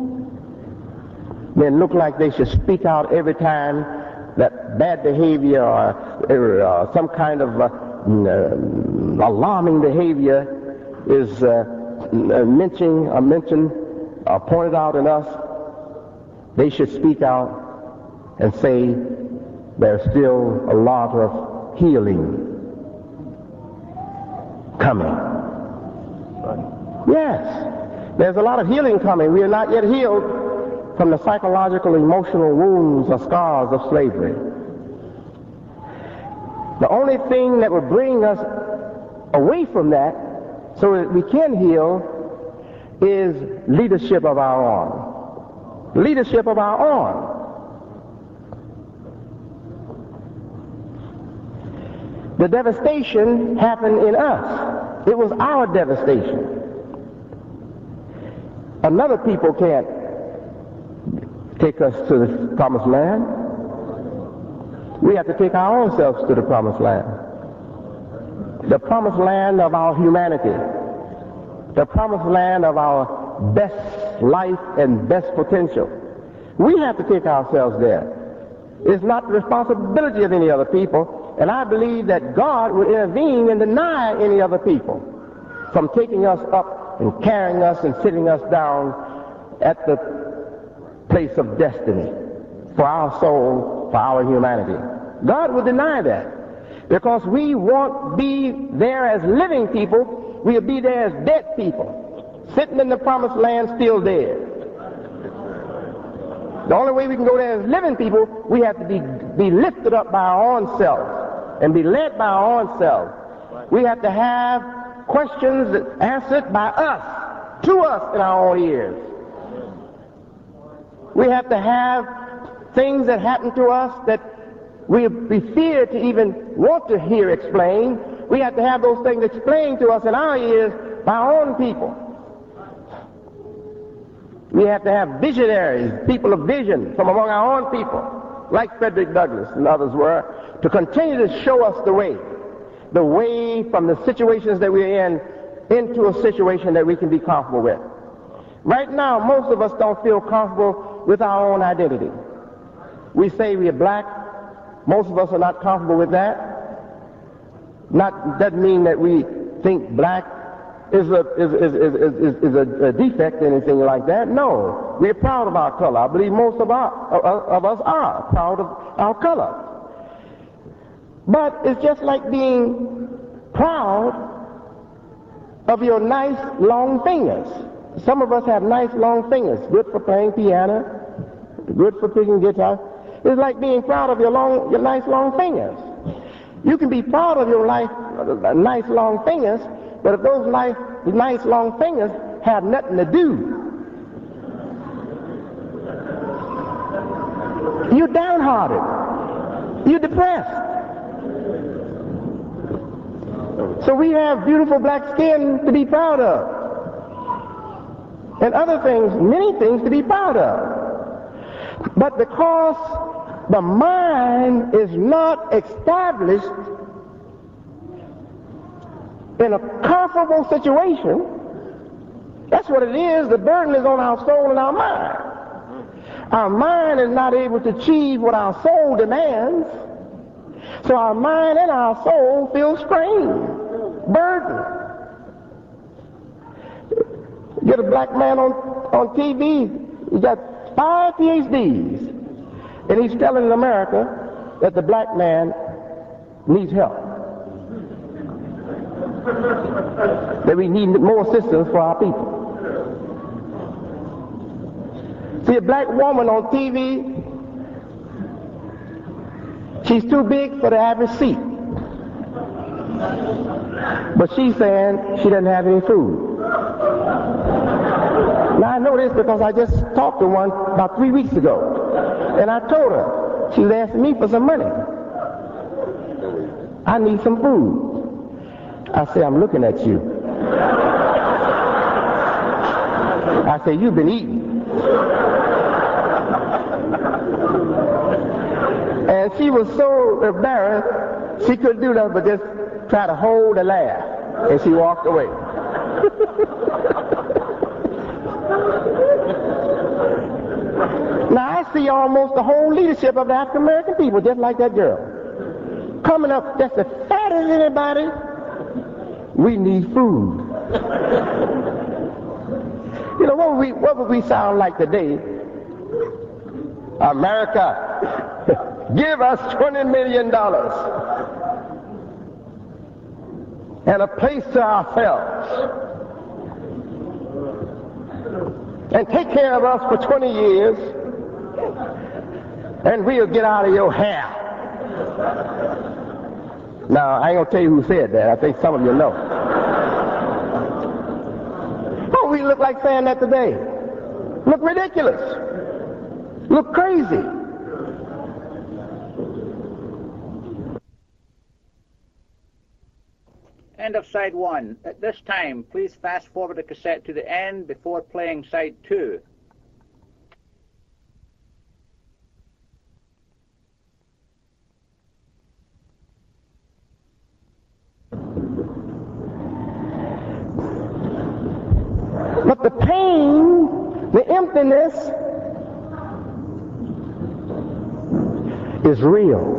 then look like they should speak out every time that bad behavior or some kind of alarming behavior is mentioned or pointed out in us. They should speak out and say there's still a lot of healing coming. Yes, there's a lot of healing coming. We are not yet healed from the psychological, emotional wounds or scars of slavery. The only thing that will bring us away from that so that we can heal is leadership of our own. Leadership of our own. The devastation happened in us. It was our devastation. Another people can't take us to the promised land. We have to take our own selves to the promised land. The promised land of our humanity. The promised land of our best life and best potential. We have to take ourselves there. It's not the responsibility of any other people. And I believe that God will intervene and deny any other people from taking us up and carrying us and sitting us down at the place of destiny for our soul, for our humanity. God will deny that because we won't be there as living people. We'll be there as dead people, sitting in the promised land still dead. The only way we can go there as living people, we have to be lifted up by our own selves and be led by our own selves. We have to have questions answered by us, to us in our own ears. We have to have things that happen to us that we fear to even want to hear explained. We have to have those things explained to us in our ears by our own people. We have to have visionaries, people of vision from among our own people, like Frederick Douglass and others were, to continue to show us the way from the situations that we're in into a situation that we can be comfortable with. Right now, most of us don't feel comfortable with our own identity. We say we are black. Most of us are not comfortable with that. Doesn't mean that we think black is a defect or anything like that. No, we're proud of our color. I believe most of us are proud of our color. But it's just like being proud of your nice long fingers. Some of us have nice long fingers, good for playing piano, good for picking guitar. It's like being proud of your nice long fingers. You can be proud of your nice long fingers, but if those nice long fingers have nothing to do, you're downhearted, you're depressed. So we have beautiful black skin to be proud of, and other things, many things to be proud of. But because the mind is not established in a comfortable situation, that's what it is. The burden is on our soul and our mind. Our mind is not able to achieve what our soul demands, so our mind and our soul feel strained, burdened. Get a black man on TV, he got 5 PhDs, and he's telling America that the black man needs help, that we need more assistance for our people. See a black woman on TV, she's too big for the average seat, but she's saying she doesn't have any food. Now I know this because I just talked to one about 3 weeks ago, and I told her, she was asking me for some money. I need some food. I say, I'm looking at you. I say, you've been eating. And she was so embarrassed, she couldn't do nothing but just try to hold a laugh, and she walked away. Now I see almost the whole leadership of the African American people just like that girl, coming up just as fat as anybody. We need food. You know, what would we sound like today? America, give us $20 million and a place to ourselves, and take care of us for 20 years, and we'll get out of your hair. Now, I ain't going to tell you who said that. I think some of you know. Oh, we look like saying that today. Look ridiculous. Look crazy. End of side 1. At this time, please fast forward the cassette to the end before playing side 2. But the pain, the emptiness is real.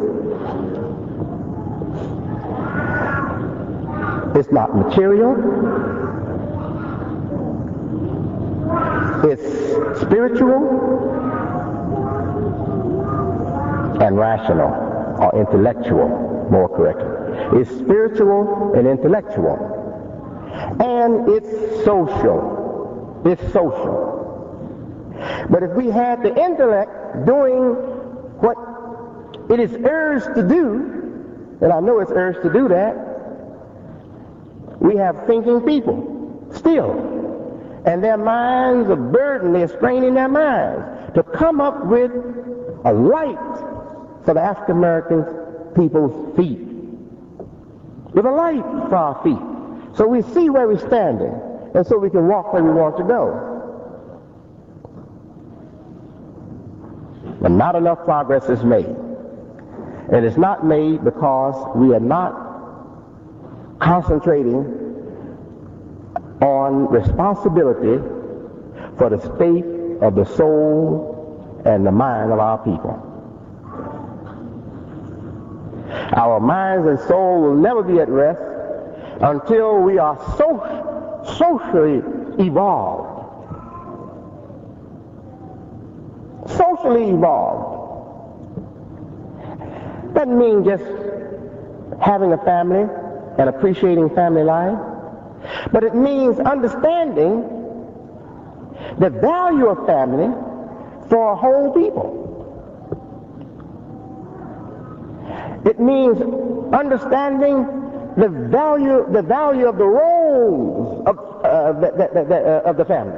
It's not material. It's spiritual and rational, or intellectual, more correctly. It's spiritual and intellectual. And it's social. It's social. But if we had the intellect doing what it is urged to do, and I know it's urged to do that, we have thinking people still, and their minds are burdened, they're straining their minds to come up with a light for the African American people's feet, with a light for our feet, so we see where we're standing, and so we can walk where we want to go. But not enough progress is made, and it's not made because we are not concentrating on responsibility for the state of the soul and the mind of our people. Our minds and soul will never be at rest until we are so socially evolved. Socially evolved. Doesn't mean just having a family and appreciating family life, but it means understanding the value of family for a whole people. It means understanding the value of the roles of the family.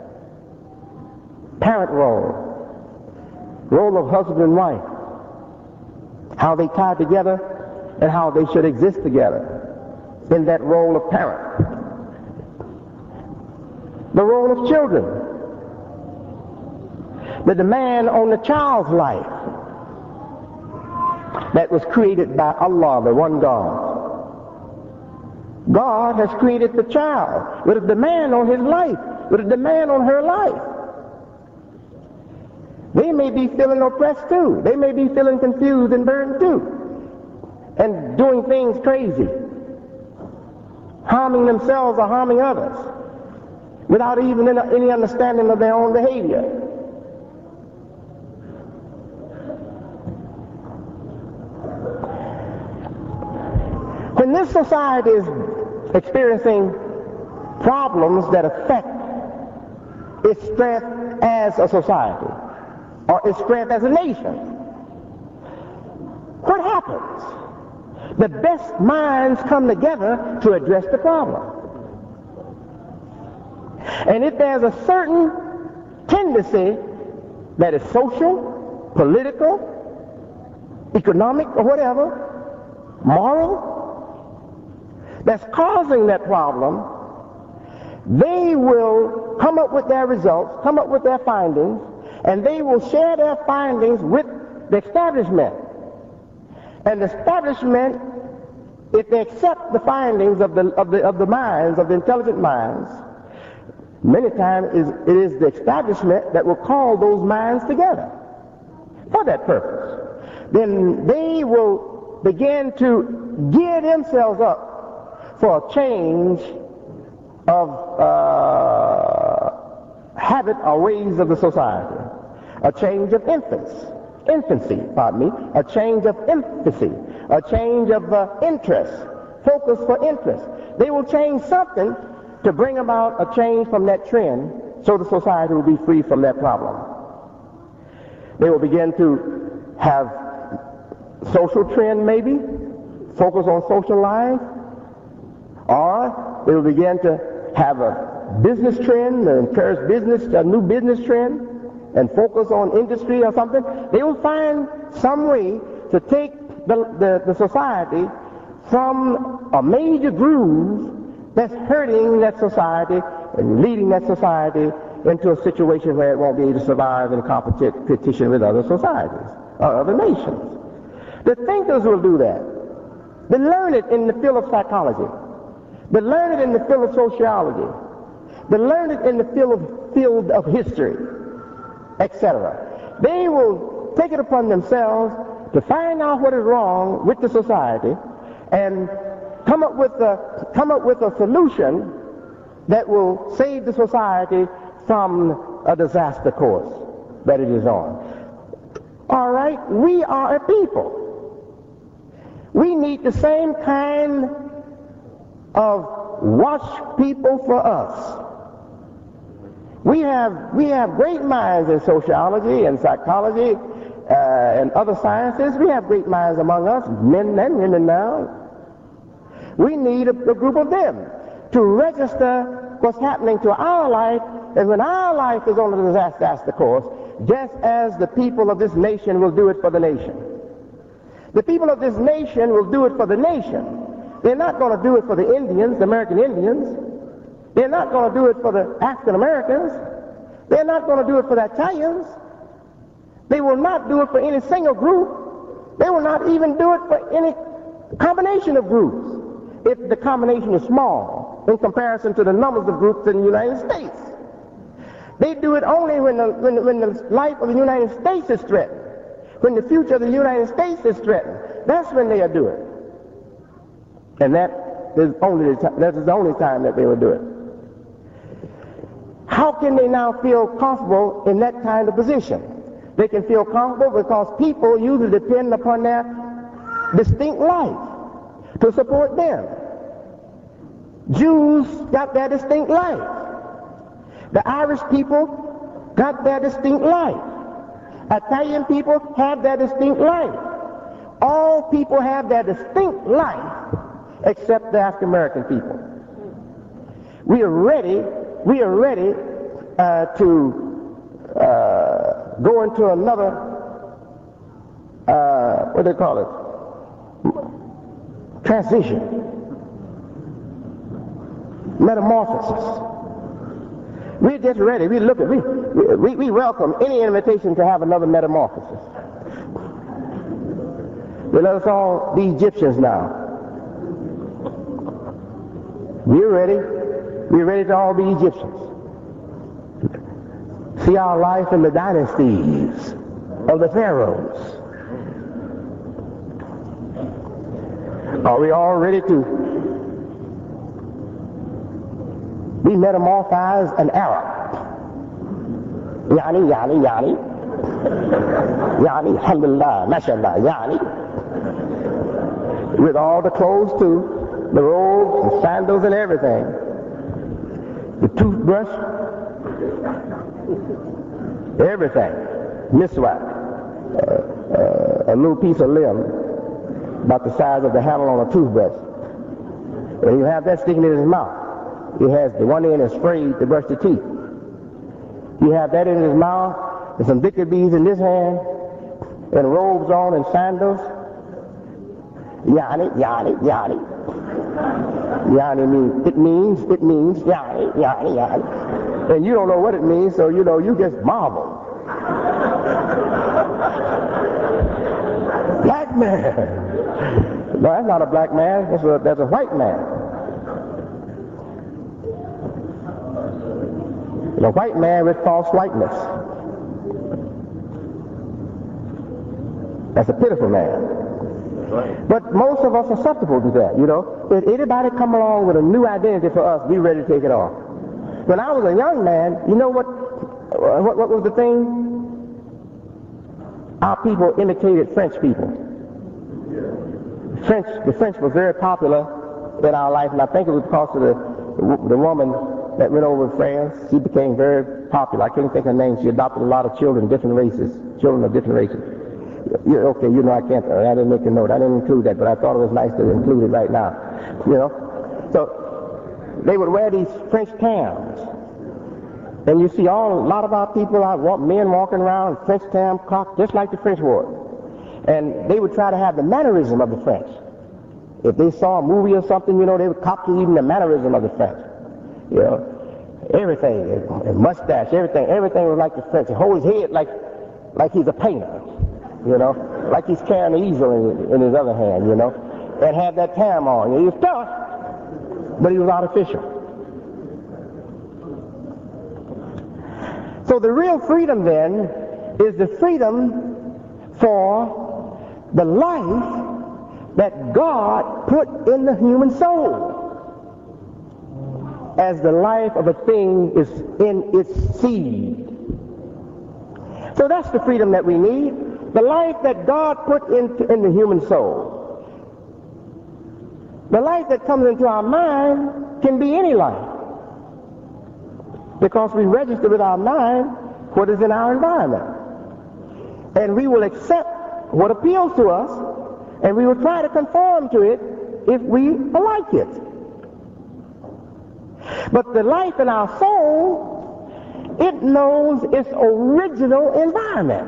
Parent role of husband and wife, how they tie together and how they should exist together in that role of parent. The role of children, the demand on the child's life that was created by Allah, the one God. God has created the child with a demand on his life, with a demand on her life. They may be feeling oppressed too. They may be feeling confused and burdened too, and doing things crazy, harming themselves or harming others without even any understanding of their own behavior. When this society is experiencing problems that affect its strength as a society or its strength as a nation, what happens? The best minds come together to address the problem. And if there's a certain tendency that is social, political, economic, or whatever, moral, that's causing that problem, they will come up with their results, come up with their findings, and they will share their findings with the establishment. And the establishment, if they accept the findings of the minds, of the intelligent minds, many times it is the establishment that will call those minds together for that purpose. Then they will begin to gear themselves up for a change of habit or ways of the society, a change of infancy, a change of emphasis, a change of interest, focus for interest. They will change something to bring about a change from that trend so the society will be free from that problem. They will begin to have social trend maybe, focus on social life, or they will begin to have a business trend, encourage business, a new business trend, and focus on industry or something. They will find some way to take the society from a major groove that's hurting that society and leading that society into a situation where it won't be able to survive in competition with other societies or other nations. The thinkers will do that. They learn it in the field of psychology. They learn it in the field of sociology. They learn it in the field of history, etc. They will take it upon themselves to find out what is wrong with the society and come up with a solution that will save the society from a disaster course that it is on. All right, we are a people. We need the same kind of watch people for us. We have great minds in sociology and psychology and other sciences. We have great minds among us, men and women now. We need a group of them to register what's happening to our life, and when our life is on a disaster course, just as the people of this nation will do it for the nation. The people of this nation will do it for the nation. They're not going to do it for the Indians, the American Indians. They're not going to do it for the African Americans. They're not going to do it for the Italians. They will not do it for any single group. They will not even do it for any combination of groups, if the combination is small in comparison to the numbers of groups in the United States. They do it only when the life of the United States is threatened, when the future of the United States is threatened. That's when they'll do it. And that is the only time that they will do it. How can they now feel comfortable in that kind of position? They can feel comfortable because people usually depend upon their distinct life to support them. Jews got their distinct life. The Irish people got their distinct life. Italian people have their distinct life. All people have their distinct life except the African American people. We are ready to go into another, what do they call it? Transition. Metamorphosis. We're just ready. We welcome any invitation to have another metamorphosis. We let us all be Egyptians now. We're ready. We're ready to all be Egyptians. See our life in the dynasties of the pharaohs. Are we all ready to be metamorphized an Arab? Yani, alhamdulillah, mashallah, yani. With all the clothes too, the robes, the sandals and everything. The toothbrush, everything. Miswak, a little piece of limb about the size of the handle on a toothbrush. And you have that sticking in his mouth. He has the one end is frayed to brush the teeth. You have that in his mouth, and some dicker beads in this hand, and robes on and sandals. Yani. Yani means, yani. And you don't know what it means, so you just marvel. Black man. No, that's not a black man, that's a white man. A white man with false whiteness. That's a pitiful man. But most of us are susceptible to that, If anybody come along with a new identity for us, be ready to take it off. When I was a young man, you know what was the thing? Our people imitated French people. The French were very popular in our life, and I think it was because of the woman that went over to France. She became very popular. I can't think of her name. She adopted a lot of children of different races. I can't, I didn't make a note. I didn't include that, but I thought it was nice to include it right now. So they would wear these French tams. And you see a lot of our people, men walking around in French tam cocked just like the French wore. And they would try to have the mannerism of the French. If they saw a movie or something, they would copy even the mannerism of the French. Everything, and mustache, everything was like the French. He hold his head like he's a painter, like he's carrying an easel in his other hand, and had that tam on. He was tough, but he was artificial. So the real freedom then is the freedom for the life that God put in the human soul, as the life of a thing is in its seed. So that's the freedom that we need, the life that God put in the human soul. The life that comes into our mind can be any life, because we register with our mind what is in our environment. And we will accept what appeals to us, and we will try to conform to it if we like it. But the life in our soul, it knows its original environment.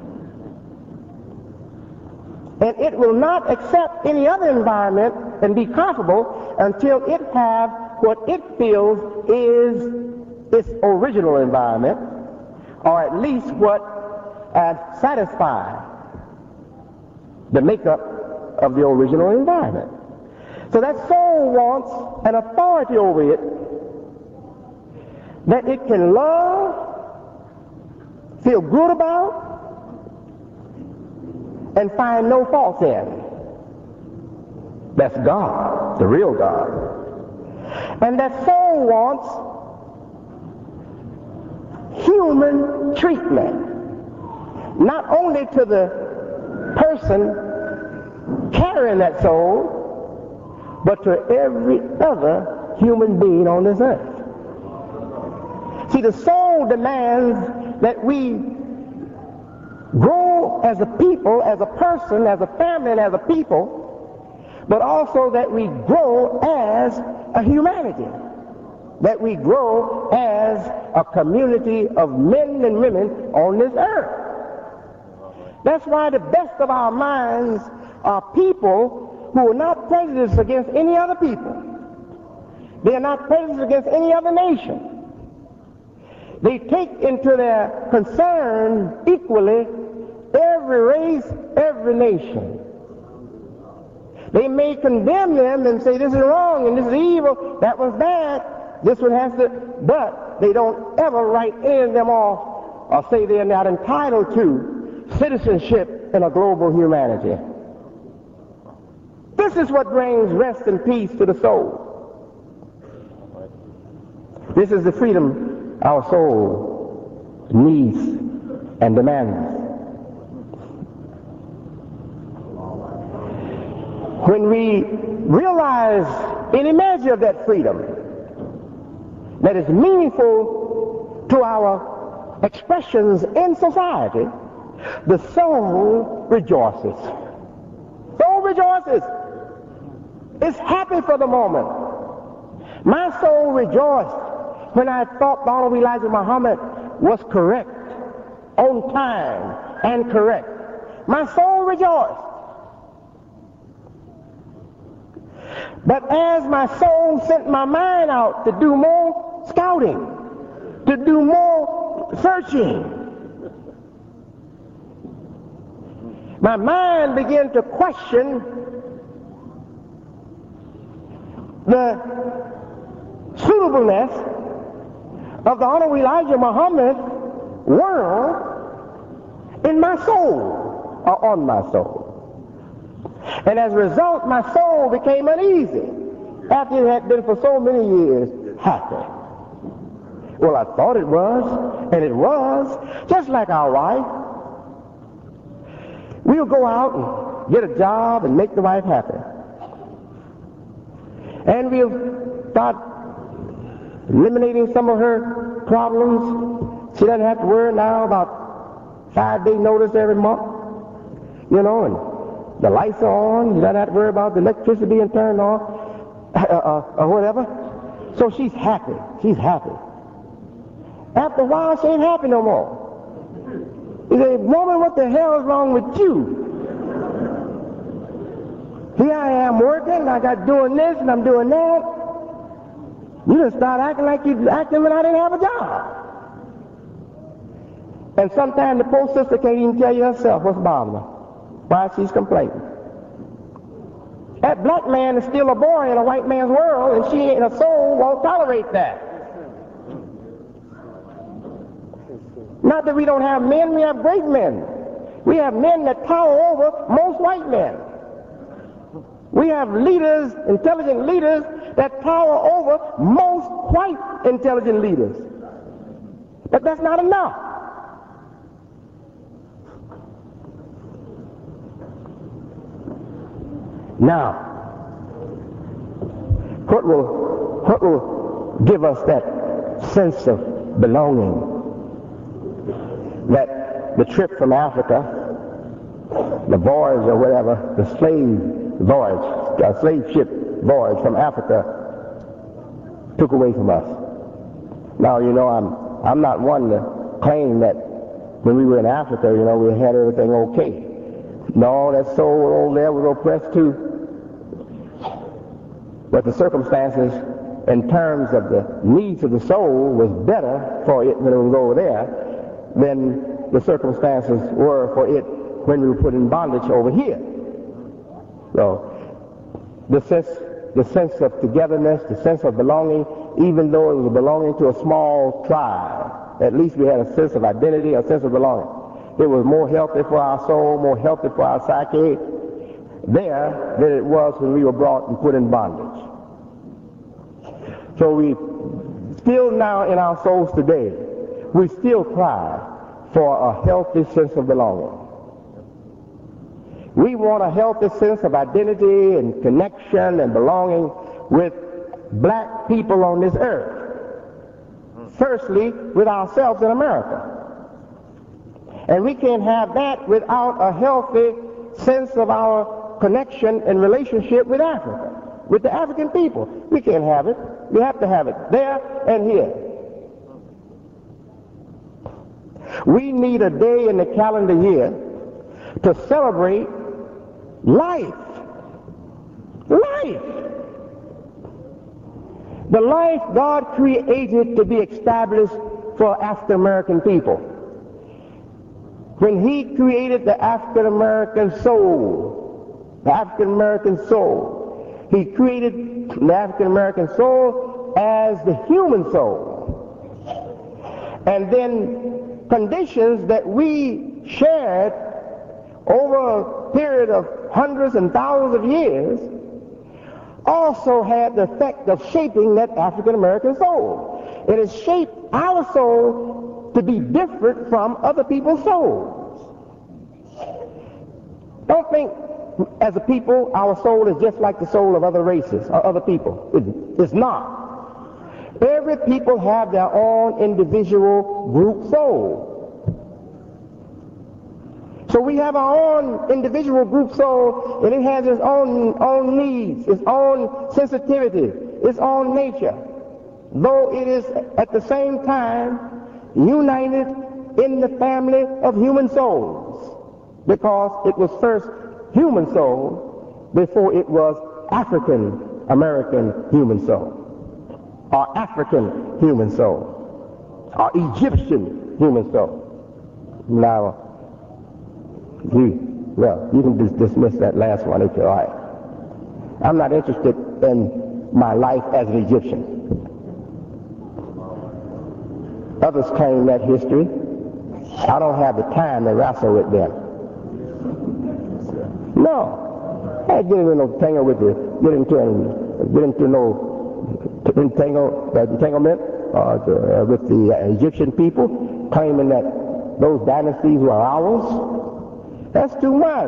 And it will not accept any other environment and be comfortable until it has what it feels is its original environment, or at least what satisfies the makeup of the original environment. So that soul wants an authority over it that it can love, feel good about, and find no faults in. That's God, the real God. And that soul wants human treatment, not only to the person carrying that soul, but to every other human being on this earth. See, the soul demands that we grow as a people, as a person, as a family, and as a people, but also that we grow as a humanity, that we grow as a community of men and women on this earth. That's why the best of our minds are people who are not prejudiced against any other people. They are not prejudiced against any other nation. They take into their concern equally every race, every nation. They may condemn them and say this is wrong and this is evil, that was bad, this one has to, but they don't ever write any of them off or say they're not entitled to citizenship in a global humanity. This is what brings rest and peace to the soul. This is the freedom our soul needs and demands. When we realize any measure of that freedom that is meaningful to our expressions in society, the soul rejoices. Soul rejoices. It's happy for the moment. My soul rejoiced when I thought the Honorable Elijah Muhammad was correct, on time, and correct. My soul rejoiced. But as my soul sent my mind out to do more scouting, to do more searching, my mind began to question the suitableness of the Honorable Elijah Muhammad world in my soul, or on my soul. And as a result, my soul became uneasy after it had been for so many years happy. Well, I thought it was, and it was, just like our wife. We'll go out and get a job and make the wife happy. And we'll start eliminating some of her problems. She doesn't have to worry now about 5-day notice every month, you know, and the lights are on. She doesn't have to worry about the electricity being turned on or whatever. So she's happy. She's happy. After a while, she ain't happy no more. You say, woman, what the hell is wrong with you? Here I am working, I got doing this and I'm doing that. You just start acting like you acting when I didn't have a job. And sometimes the poor sister can't even tell you herself what's bothering her, why she's complaining. That black man is still a boy in a white man's world, and she and her soul won't tolerate that. Not that we don't have men, we have great men. We have men that tower over most white men. We have leaders, intelligent leaders, that tower over most white intelligent leaders. But that's not enough. Now, what will give us that sense of belonging? That the trip from Africa, the voyage or whatever, the slave voyage, slave ship voyage from Africa took away from us. Now, you know, I'm not one to claim that when we were in Africa, you know, we had everything okay. No, that soul over there was oppressed too. But the circumstances in terms of the needs of the soul was better for it when it was over there than the circumstances were for it when we were put in bondage over here. So the sense of togetherness, the sense of belonging, even though it was belonging to a small tribe, at least we had a sense of identity, a sense of belonging. It was more healthy for our soul, more healthy for our psyche there than it was when we were brought and put in bondage. So we still now in our souls today, we still cry for a healthy sense of belonging. We want a healthy sense of identity and connection and belonging with black people on this earth. Firstly, with ourselves in America. And we can't have that without a healthy sense of our connection and relationship with Africa, with the African people. We can't have it. We have to have it there and here. We need a day in the calendar year to celebrate life. Life. The life God created to be established for African American people. When he created the African American soul, he created the African American soul as the human soul. And then conditions that we shared over a period of hundreds and thousands of years also had the effect of shaping that African American soul. It has shaped our soul to be different from other people's souls. Don't think as a people our soul is just like the soul of other races or other people. It's not. Every people have their own individual group soul. So we have our own individual group soul, and it has its own needs, its own sensitivity, its own nature. Though it is at the same time united in the family of human souls, because it was first human soul before it was African American human soul, or African human soul, or Egyptian human soul. Now, you can dismiss that last one if you like. I'm not interested in my life as an Egyptian. Others claim that history. I don't have the time to wrestle with them. No. I ain't getting into no tangle with you. Get into no entanglement with the Egyptian people, claiming that those dynasties were ours. That's too much.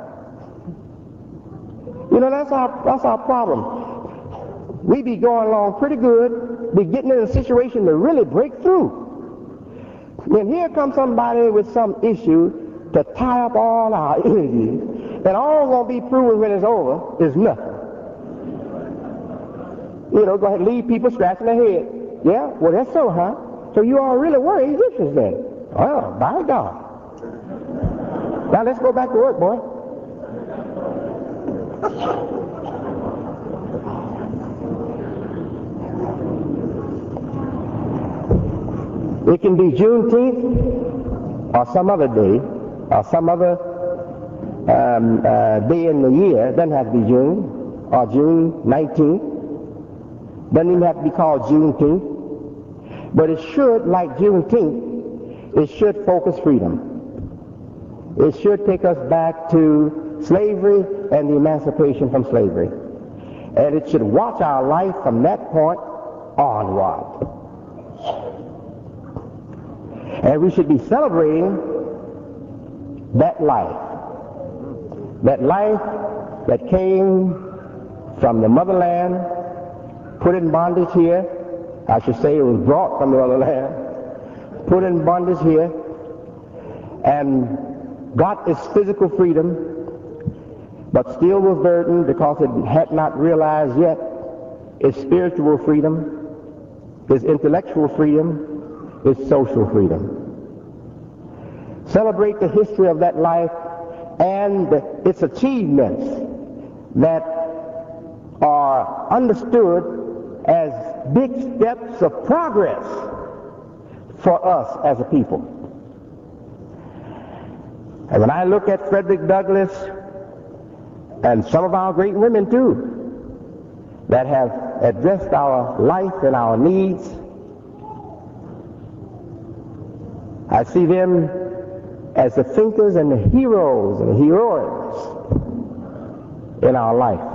You know, that's our problem. We be going along pretty good, be getting in a situation to really break through. Then here comes somebody with some issue to tie up all our energies, and all gonna be proven when it's over is nothing. You know, go ahead and leave people scratching their head. Yeah, well that's so, huh? So you all really were Egyptians then? Well, by God. Now let's go back to work, boy. It can be Juneteenth or some other day or some other day in the year. It doesn't have to be June or June 19th. Doesn't even have to be called Juneteenth. But it should, like Juneteenth, it should focus freedom. It should take us back to slavery and the emancipation from slavery. And it should watch our life from that point onward. And we should be celebrating that life that came from the motherland, put in bondage here. I should say it was brought from the motherland, put in bondage here, and got its physical freedom, but still was burdened because it had not realized yet its spiritual freedom, its intellectual freedom, its social freedom. Celebrate the history of that life and its achievements that are understood as big steps of progress for us as a people. And when I look at Frederick Douglass and some of our great women too that have addressed our life and our needs, I see them as the thinkers and the heroes and the heroines in our life.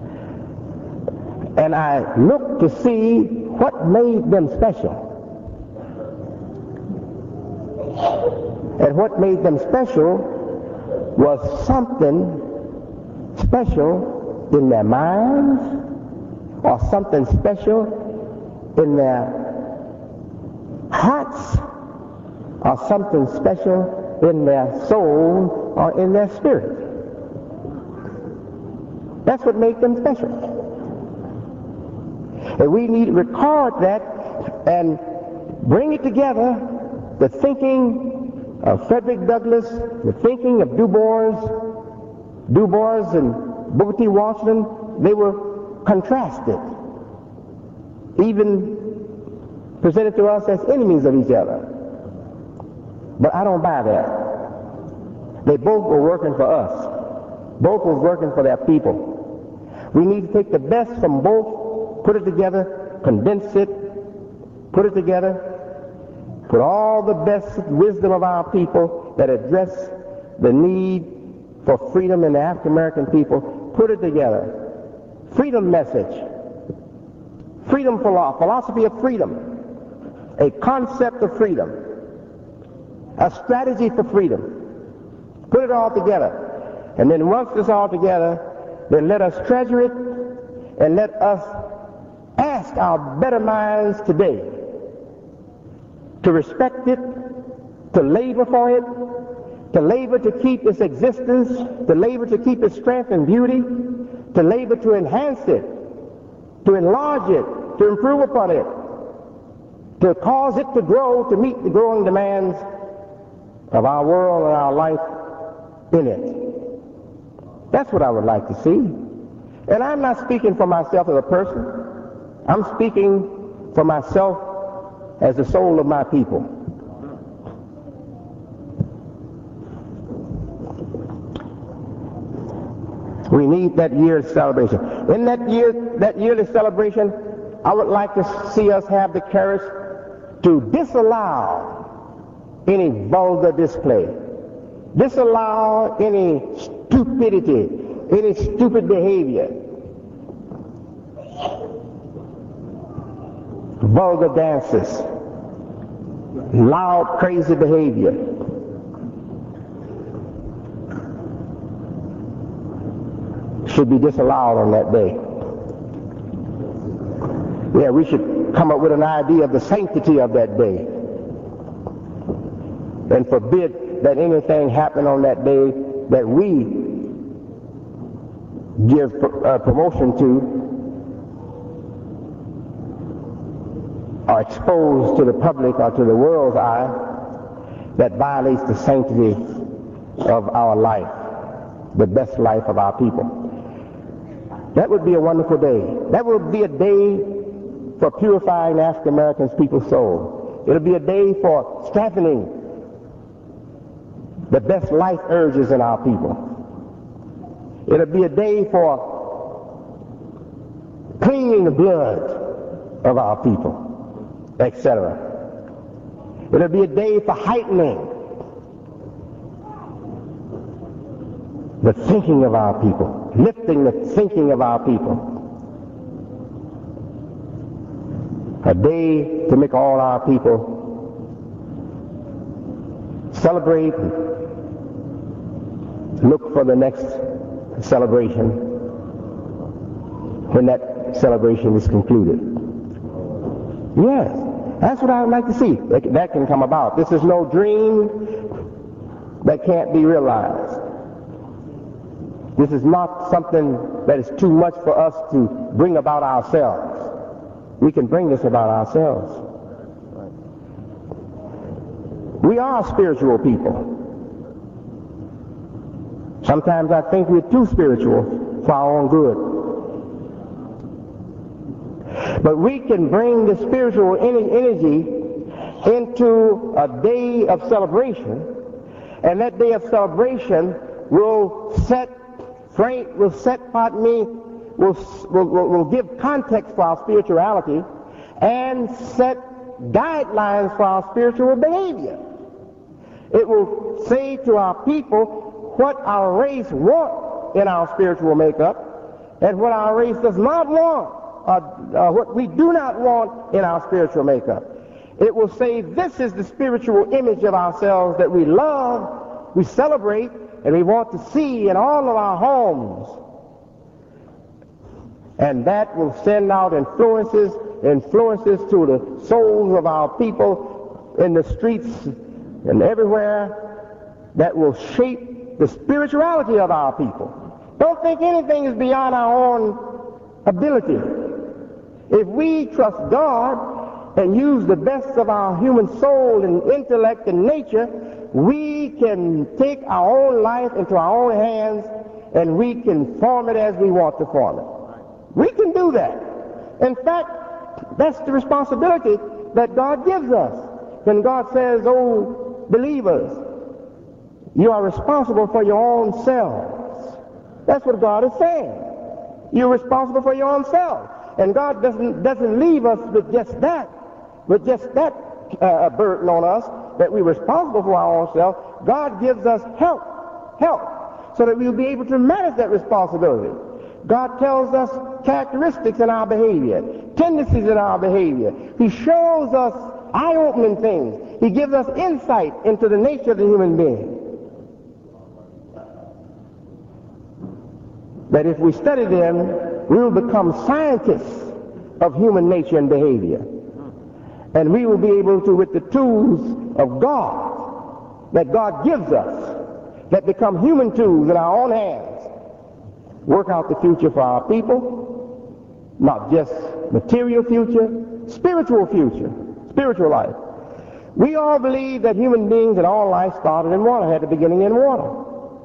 And I look to see what made them special. what made them special was something special in their minds, or something special in their hearts, or something special in their soul or in their spirit. That's what made them special. And we need to record that and bring it together, the thinking of Frederick Douglass, the thinking of Du Bois and Booker T. Washington. They were contrasted, even presented to us as enemies of each other. But I don't buy that. They both were working for us. Both were working for their people. We need to take the best from both, put it together, condense it, put it together, put all the best wisdom of our people that address the need for freedom in the African American people, put it together. Freedom message, freedom for law, philosophy of freedom, a concept of freedom, a strategy for freedom. Put it all together. And then once it's all together, then let us treasure it and let us ask our better minds today to respect it, to labor for it, to labor to keep its existence, to labor to keep its strength and beauty, to labor to enhance it, to enlarge it, to improve upon it, to cause it to grow, to meet the growing demands of our world and our life in it. That's what I would like to see. And I'm not speaking for myself as a person. I'm speaking for myself as the soul of my people. We need that year's celebration. In that yearly celebration, I would like to see us have the courage to disallow any vulgar display, disallow any stupidity, any stupid behavior, vulgar dances, loud, crazy behavior. Should be disallowed on that day. Yeah, we should come up with an idea of the sanctity of that day and forbid that anything happen on that day that we give promotion to or expose to the public or to the world's eye that violates the sanctity of our life, the best life of our people. That would be a wonderful day. That would be a day for purifying the African American people's soul. It'll be a day for strengthening the best life urges in our people. It'll be a day for cleaning the blood of our people, etc. It'll be a day for heightening the thinking of our people, lifting the thinking of our people. A day to make all our people celebrate, look for the next celebration when that celebration is concluded. Yes, that's what I would like to see. That can come about. This is no dream that can't be realized. This is not something that is too much for us to bring about ourselves. We can bring this about ourselves. We are spiritual people. Sometimes I think we're too spiritual for our own good. But we can bring the spiritual energy into a day of celebration, and that day of celebration will give context for our spirituality and set guidelines for our spiritual behavior. It will say to our people what our race wants in our spiritual makeup and what our race does not want, what we do not want in our spiritual makeup. It will say, this is the spiritual image of ourselves that we love, we celebrate, and we want to see in all of our homes. And that will send out influences to the souls of our people in the streets and everywhere that will shape the spirituality of our people. Don't think anything is beyond our own ability. If we trust God and use the best of our human soul and intellect and nature, we can take our own life into our own hands and we can form it as we want to form it. We can do that. In fact, that's the responsibility that God gives us. When God says, oh, believers, you are responsible for your own selves. That's what God is saying. You're responsible for your own self. And God doesn't leave us with just that burden on us, that we're responsible for our own self. God gives us help, so that we'll be able to manage that responsibility. God tells us characteristics in our behavior, tendencies in our behavior. He shows us eye-opening things. He gives us insight into the nature of the human being. That if we study them, we will become scientists of human nature and behavior. And we will be able to, with the tools of God that God gives us, that become human tools in our own hands, work out the future for our people, not just material future, spiritual life. We all believe that human beings and all life started in water, had the beginning in water.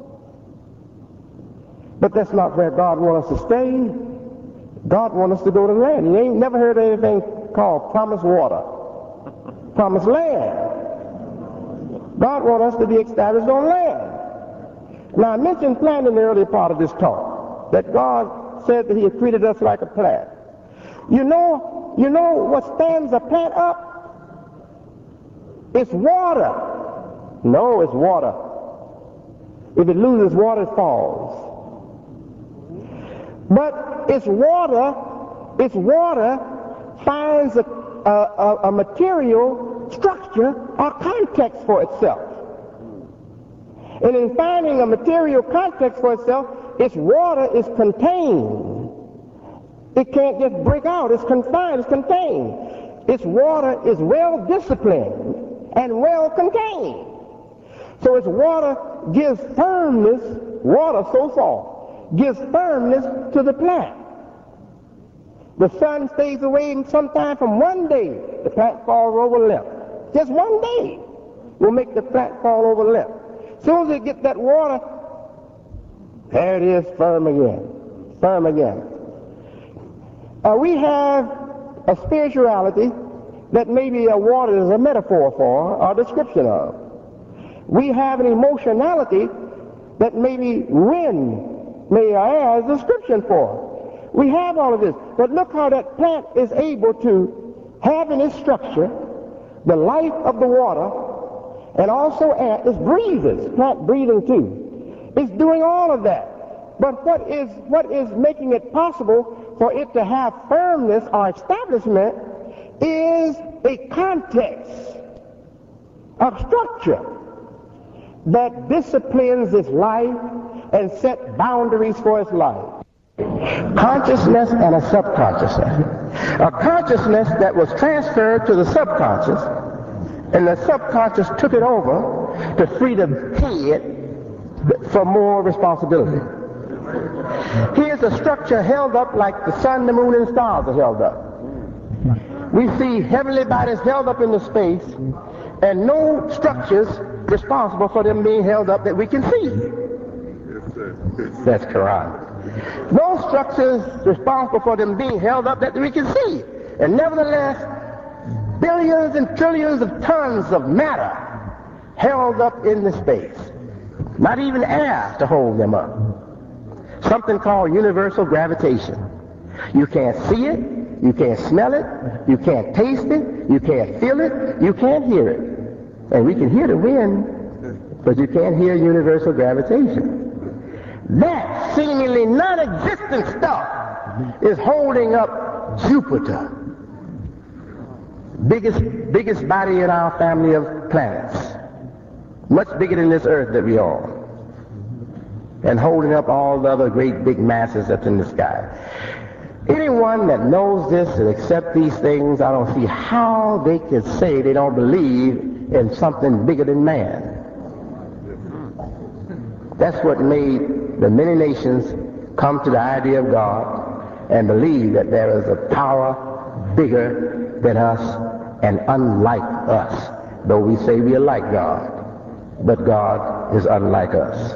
But that's not where God wants us to stay. God wants us to go to land. You ain't never heard of anything called promised water, promised land. God wants us to be established on land. Now, I mentioned plant in the early part of this talk, that God said that he had treated us like a plant. You know what stands a plant up? It's water. No, it's water. If it loses water, it falls. But its water finds a material structure or context for itself. And in finding a material context for itself, its water is contained. It can't just break out. It's confined. It's contained. Its water is well disciplined and well contained. So its water gives firmness, water so soft, gives firmness to the plant. The sun stays away, and sometime from one day, the plant falls over limp. Just one day will make the plant fall over limp. As soon as it gets that water, there it is, firm again, firm again. We have a spirituality that maybe a water is a metaphor for, or a description of. We have an emotionality that maybe wind may as a description for. We have all of this, but look how that plant is able to have in its structure the life of the water, and also air. It breathes, plant breathing too. It's doing all of that. But what is making it possible for it to have firmness or establishment is a context of structure that disciplines its life and set boundaries for its life. Consciousness and a subconsciousness. A consciousness that was transferred to the subconscious, and the subconscious took it over to free the head for more responsibility. Here's a structure held up like the sun, the moon, and stars are held up. We see heavenly bodies held up into space, and no structures responsible for them being held up that we can see. That's Quran. No structures responsible for them being held up that we can see. And nevertheless, billions and trillions of tons of matter held up in the space. Not even air to hold them up. Something called universal gravitation. You can't see it, you can't smell it, you can't taste it, you can't feel it, you can't hear it. And we can hear the wind, but you can't hear universal gravitation. That seemingly non-existent stuff is holding up Jupiter. biggest body in our family of planets, much bigger than this earth that we are, and holding up all the other great big masses that's in the sky. Anyone that knows this and accepts these things, I don't see how they could say they don't believe in something bigger than man. That's what made the many nations come to the idea of God and believe that there is a power bigger than us and unlike us, though we say we are like God, but God is unlike us.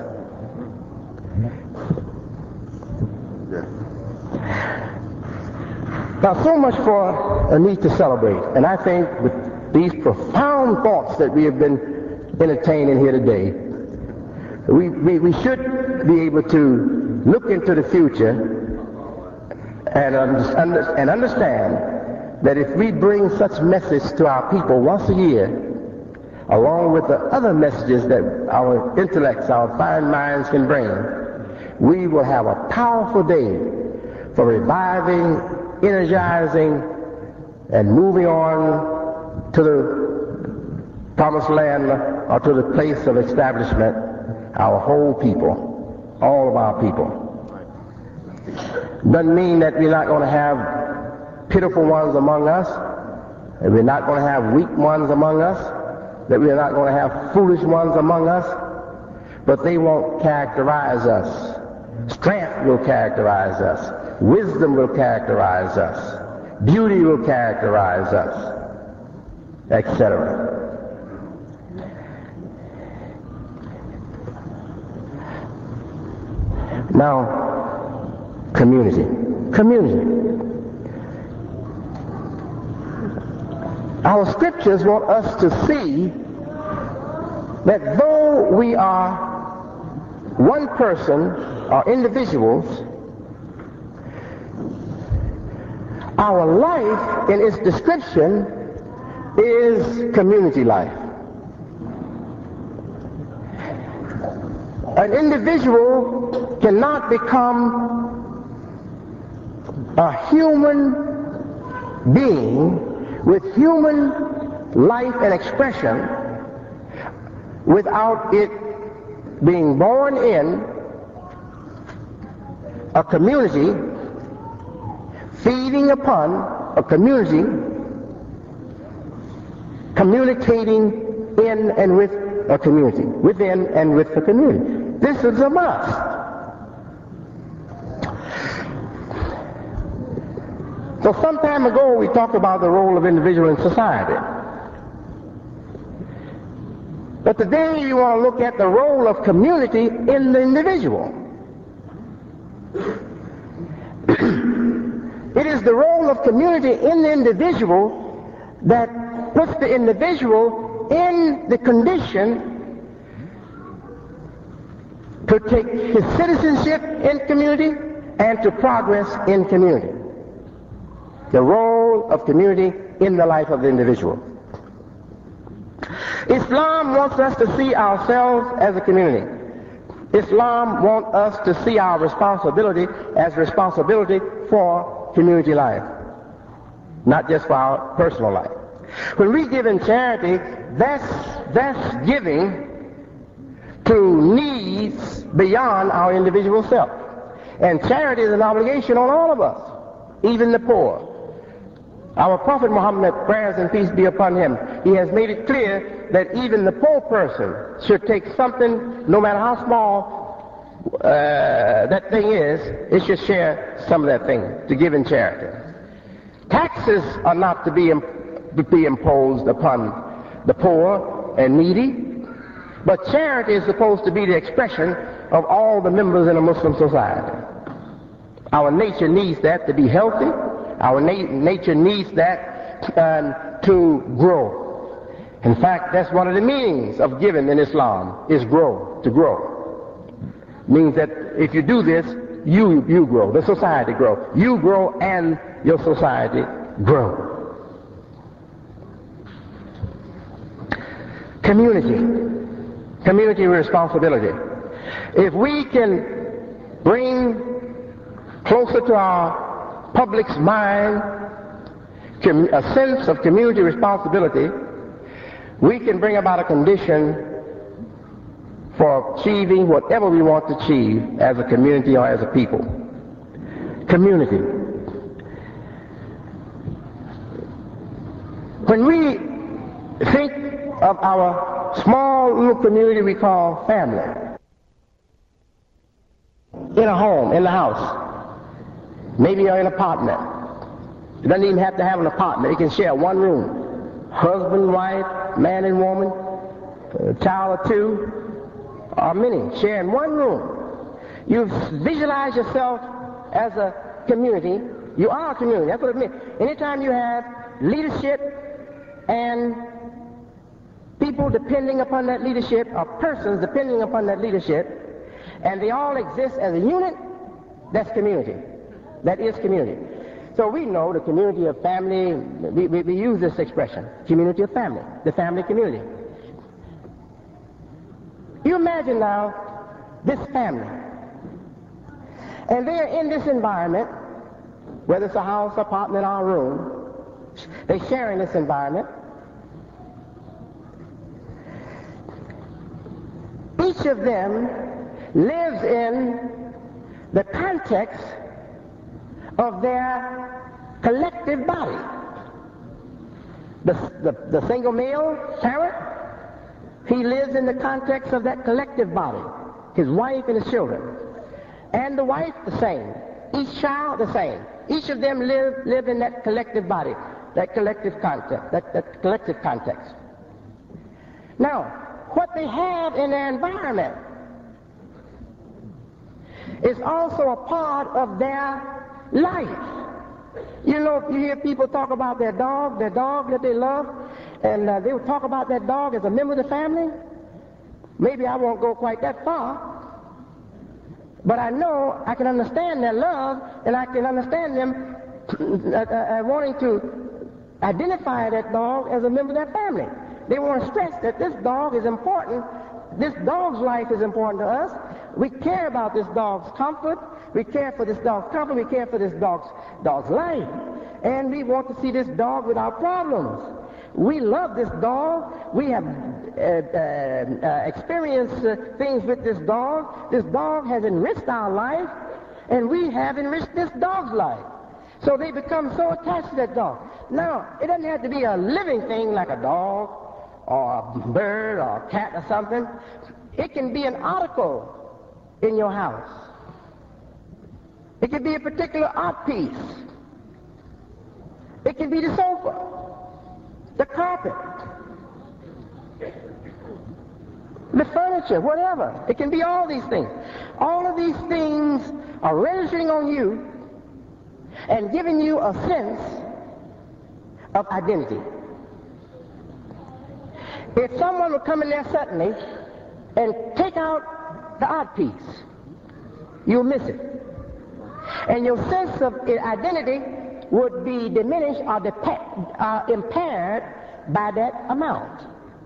Now, so much for a need to celebrate, and I think with these profound thoughts that we have been entertaining here today, we should be able to look into the future and understand that if we bring such message to our people once a year, along with the other messages that our intellects, our fine minds can bring, we will have a powerful day for reviving, energizing, and moving on to the promised land or to the place of establishment, our whole people, all of our people. Doesn't mean that we're not going to have pitiful ones among us, that we're not going to have weak ones among us, that we're not going to have foolish ones among us, but they won't characterize us. Strength will characterize us. Wisdom will characterize us. Beauty will characterize us, etc. Now, community. Our scriptures want us to see that though we are one person or individuals, our life in its description is community life. An individual cannot become a human being with human life and expression without it being born in a community, feeding upon a community, communicating in and with a community, within and with the community. This is a must. So some time ago we talked about the role of individual in society. But today you want to look at the role of community in the individual. It is the role of community in the individual that puts the individual in the condition to take his citizenship in community and to progress in community. The role of community in the life of the individual. Islam wants us to see ourselves as a community. Islam wants us to see our responsibility as responsibility for community life, not just for our personal life. When we give in charity, that's giving to needs beyond our individual self. And charity is an obligation on all of us, even the poor. Our Prophet Muhammad, prayers and peace be upon him, he has made it clear that even the poor person should take something, no matter how small that thing is, it should share some of that thing to give in charity. Taxes are not to be imposed upon the poor and needy, but charity is supposed to be the expression of all the members in a Muslim society. Our nature needs that to be healthy. Our nature needs that to grow. In fact, that's one of the meanings of giving in Islam, is grow, to grow. Means that if you do this, you grow, the society grow. You grow and your society grow. Community responsibility. If we can bring closer to our public's mind a sense of community responsibility, we can bring about a condition for achieving whatever we want to achieve as a community or as a people. Community. When we think of our small little community we call family, in a home, in the house, maybe you're in an apartment. It doesn't even have to have an apartment. You can share one room. Husband, wife, man and woman, a child or two, or many, sharing one room. You visualize yourself as a community. You are a community. That's what it means. Anytime you have leadership and people depending upon that leadership, or persons depending upon that leadership, and they all exist as a unit, that's community. That is community. So we know the community of family, we use this expression, community of family, the family community. You imagine now this family, and they're in this environment, whether it's a house, apartment, or a room, they're sharing this environment. Each of them lives in the context of their collective body. The single male parent, he lives in the context of that collective body, his wife and his children. And the wife, the same. Each child, the same. Each of them live in that collective body, that collective context, that collective context. Now, what they have in their environment is also a part of their life. You know, you hear people talk about their dog that they love, and they will talk about that dog as a member of the family. Maybe I won't go quite that far, but I know I can understand their love, and I can understand them wanting to identify that dog as a member of their family. They want to stress that this dog is important. This dog's life is important to us. We care about this dog's comfort. We care for this dog's comfort. We care for this dog's life. And we want to see this dog without problems. We love this dog. We have experienced things with this dog. This dog has enriched our life, and we have enriched this dog's life. So they become so attached to that dog. Now, it doesn't have to be a living thing like a dog or a bird or a cat or something. It can be an article in your house. It can be a particular art piece. It can be the sofa, the carpet, the furniture, whatever. It can be all these things. All of these things are registering on you and giving you a sense of identity. If someone would come in there suddenly and take out the art piece, you'll miss it. And your sense of identity would be diminished or impaired by that amount.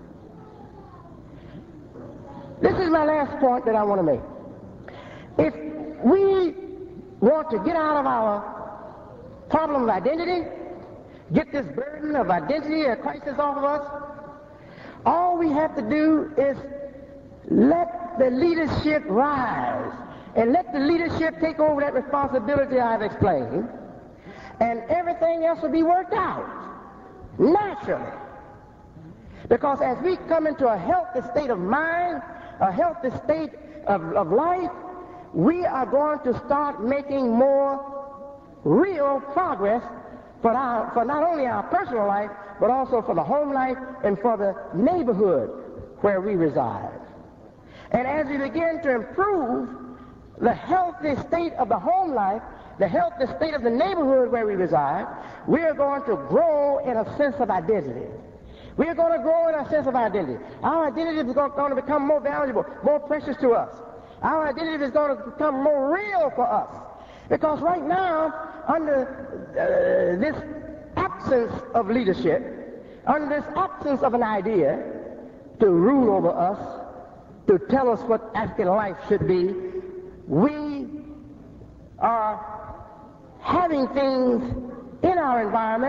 This is my last point that I want to make. If we want to get out of our problem of identity, get this burden of identity, a crisis off of us, all we have to do is let the leadership rise and let the leadership take over that responsibility I've explained, and everything else will be worked out naturally. Because as we come into a healthy state of mind, a healthy state of life, we are going to start making more real progress for not only our personal life, but also for the home life and for the neighborhood where we reside. And as we begin to improve the healthy state of the home life, the healthy state of the neighborhood where we reside, we are going to grow in a sense of identity. We are going to grow in a sense of identity. Our identity is going to become more valuable, more precious to us. Our identity is going to become more real for us. Because right now, under this absence of leadership, under this absence of an idea to rule over us, to tell us what African life should be, we are having things in our environment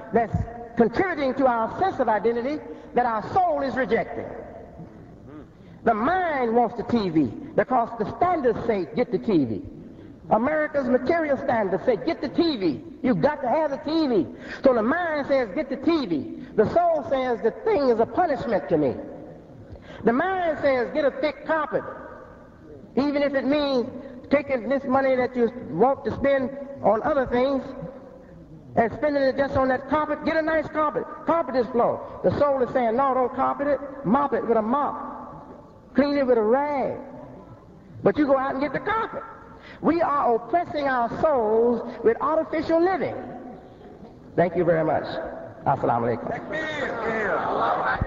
that's contributing to our sense of identity that our soul is rejecting. The mind wants the TV because the standards say get the TV. America's material standards say get the TV. You've got to have the TV. So the mind says get the TV. The soul says the thing is a punishment to me. The mind says get a thick carpet, even if it means taking this money that you want to spend on other things and spending it just on that carpet. Get a nice carpet. Carpet this floor. The soul is saying, no, don't carpet it. Mop it with a mop. Clean it with a rag. But you go out and get the carpet. We are oppressing our souls with artificial living. Thank you very much. Assalamu alaikum.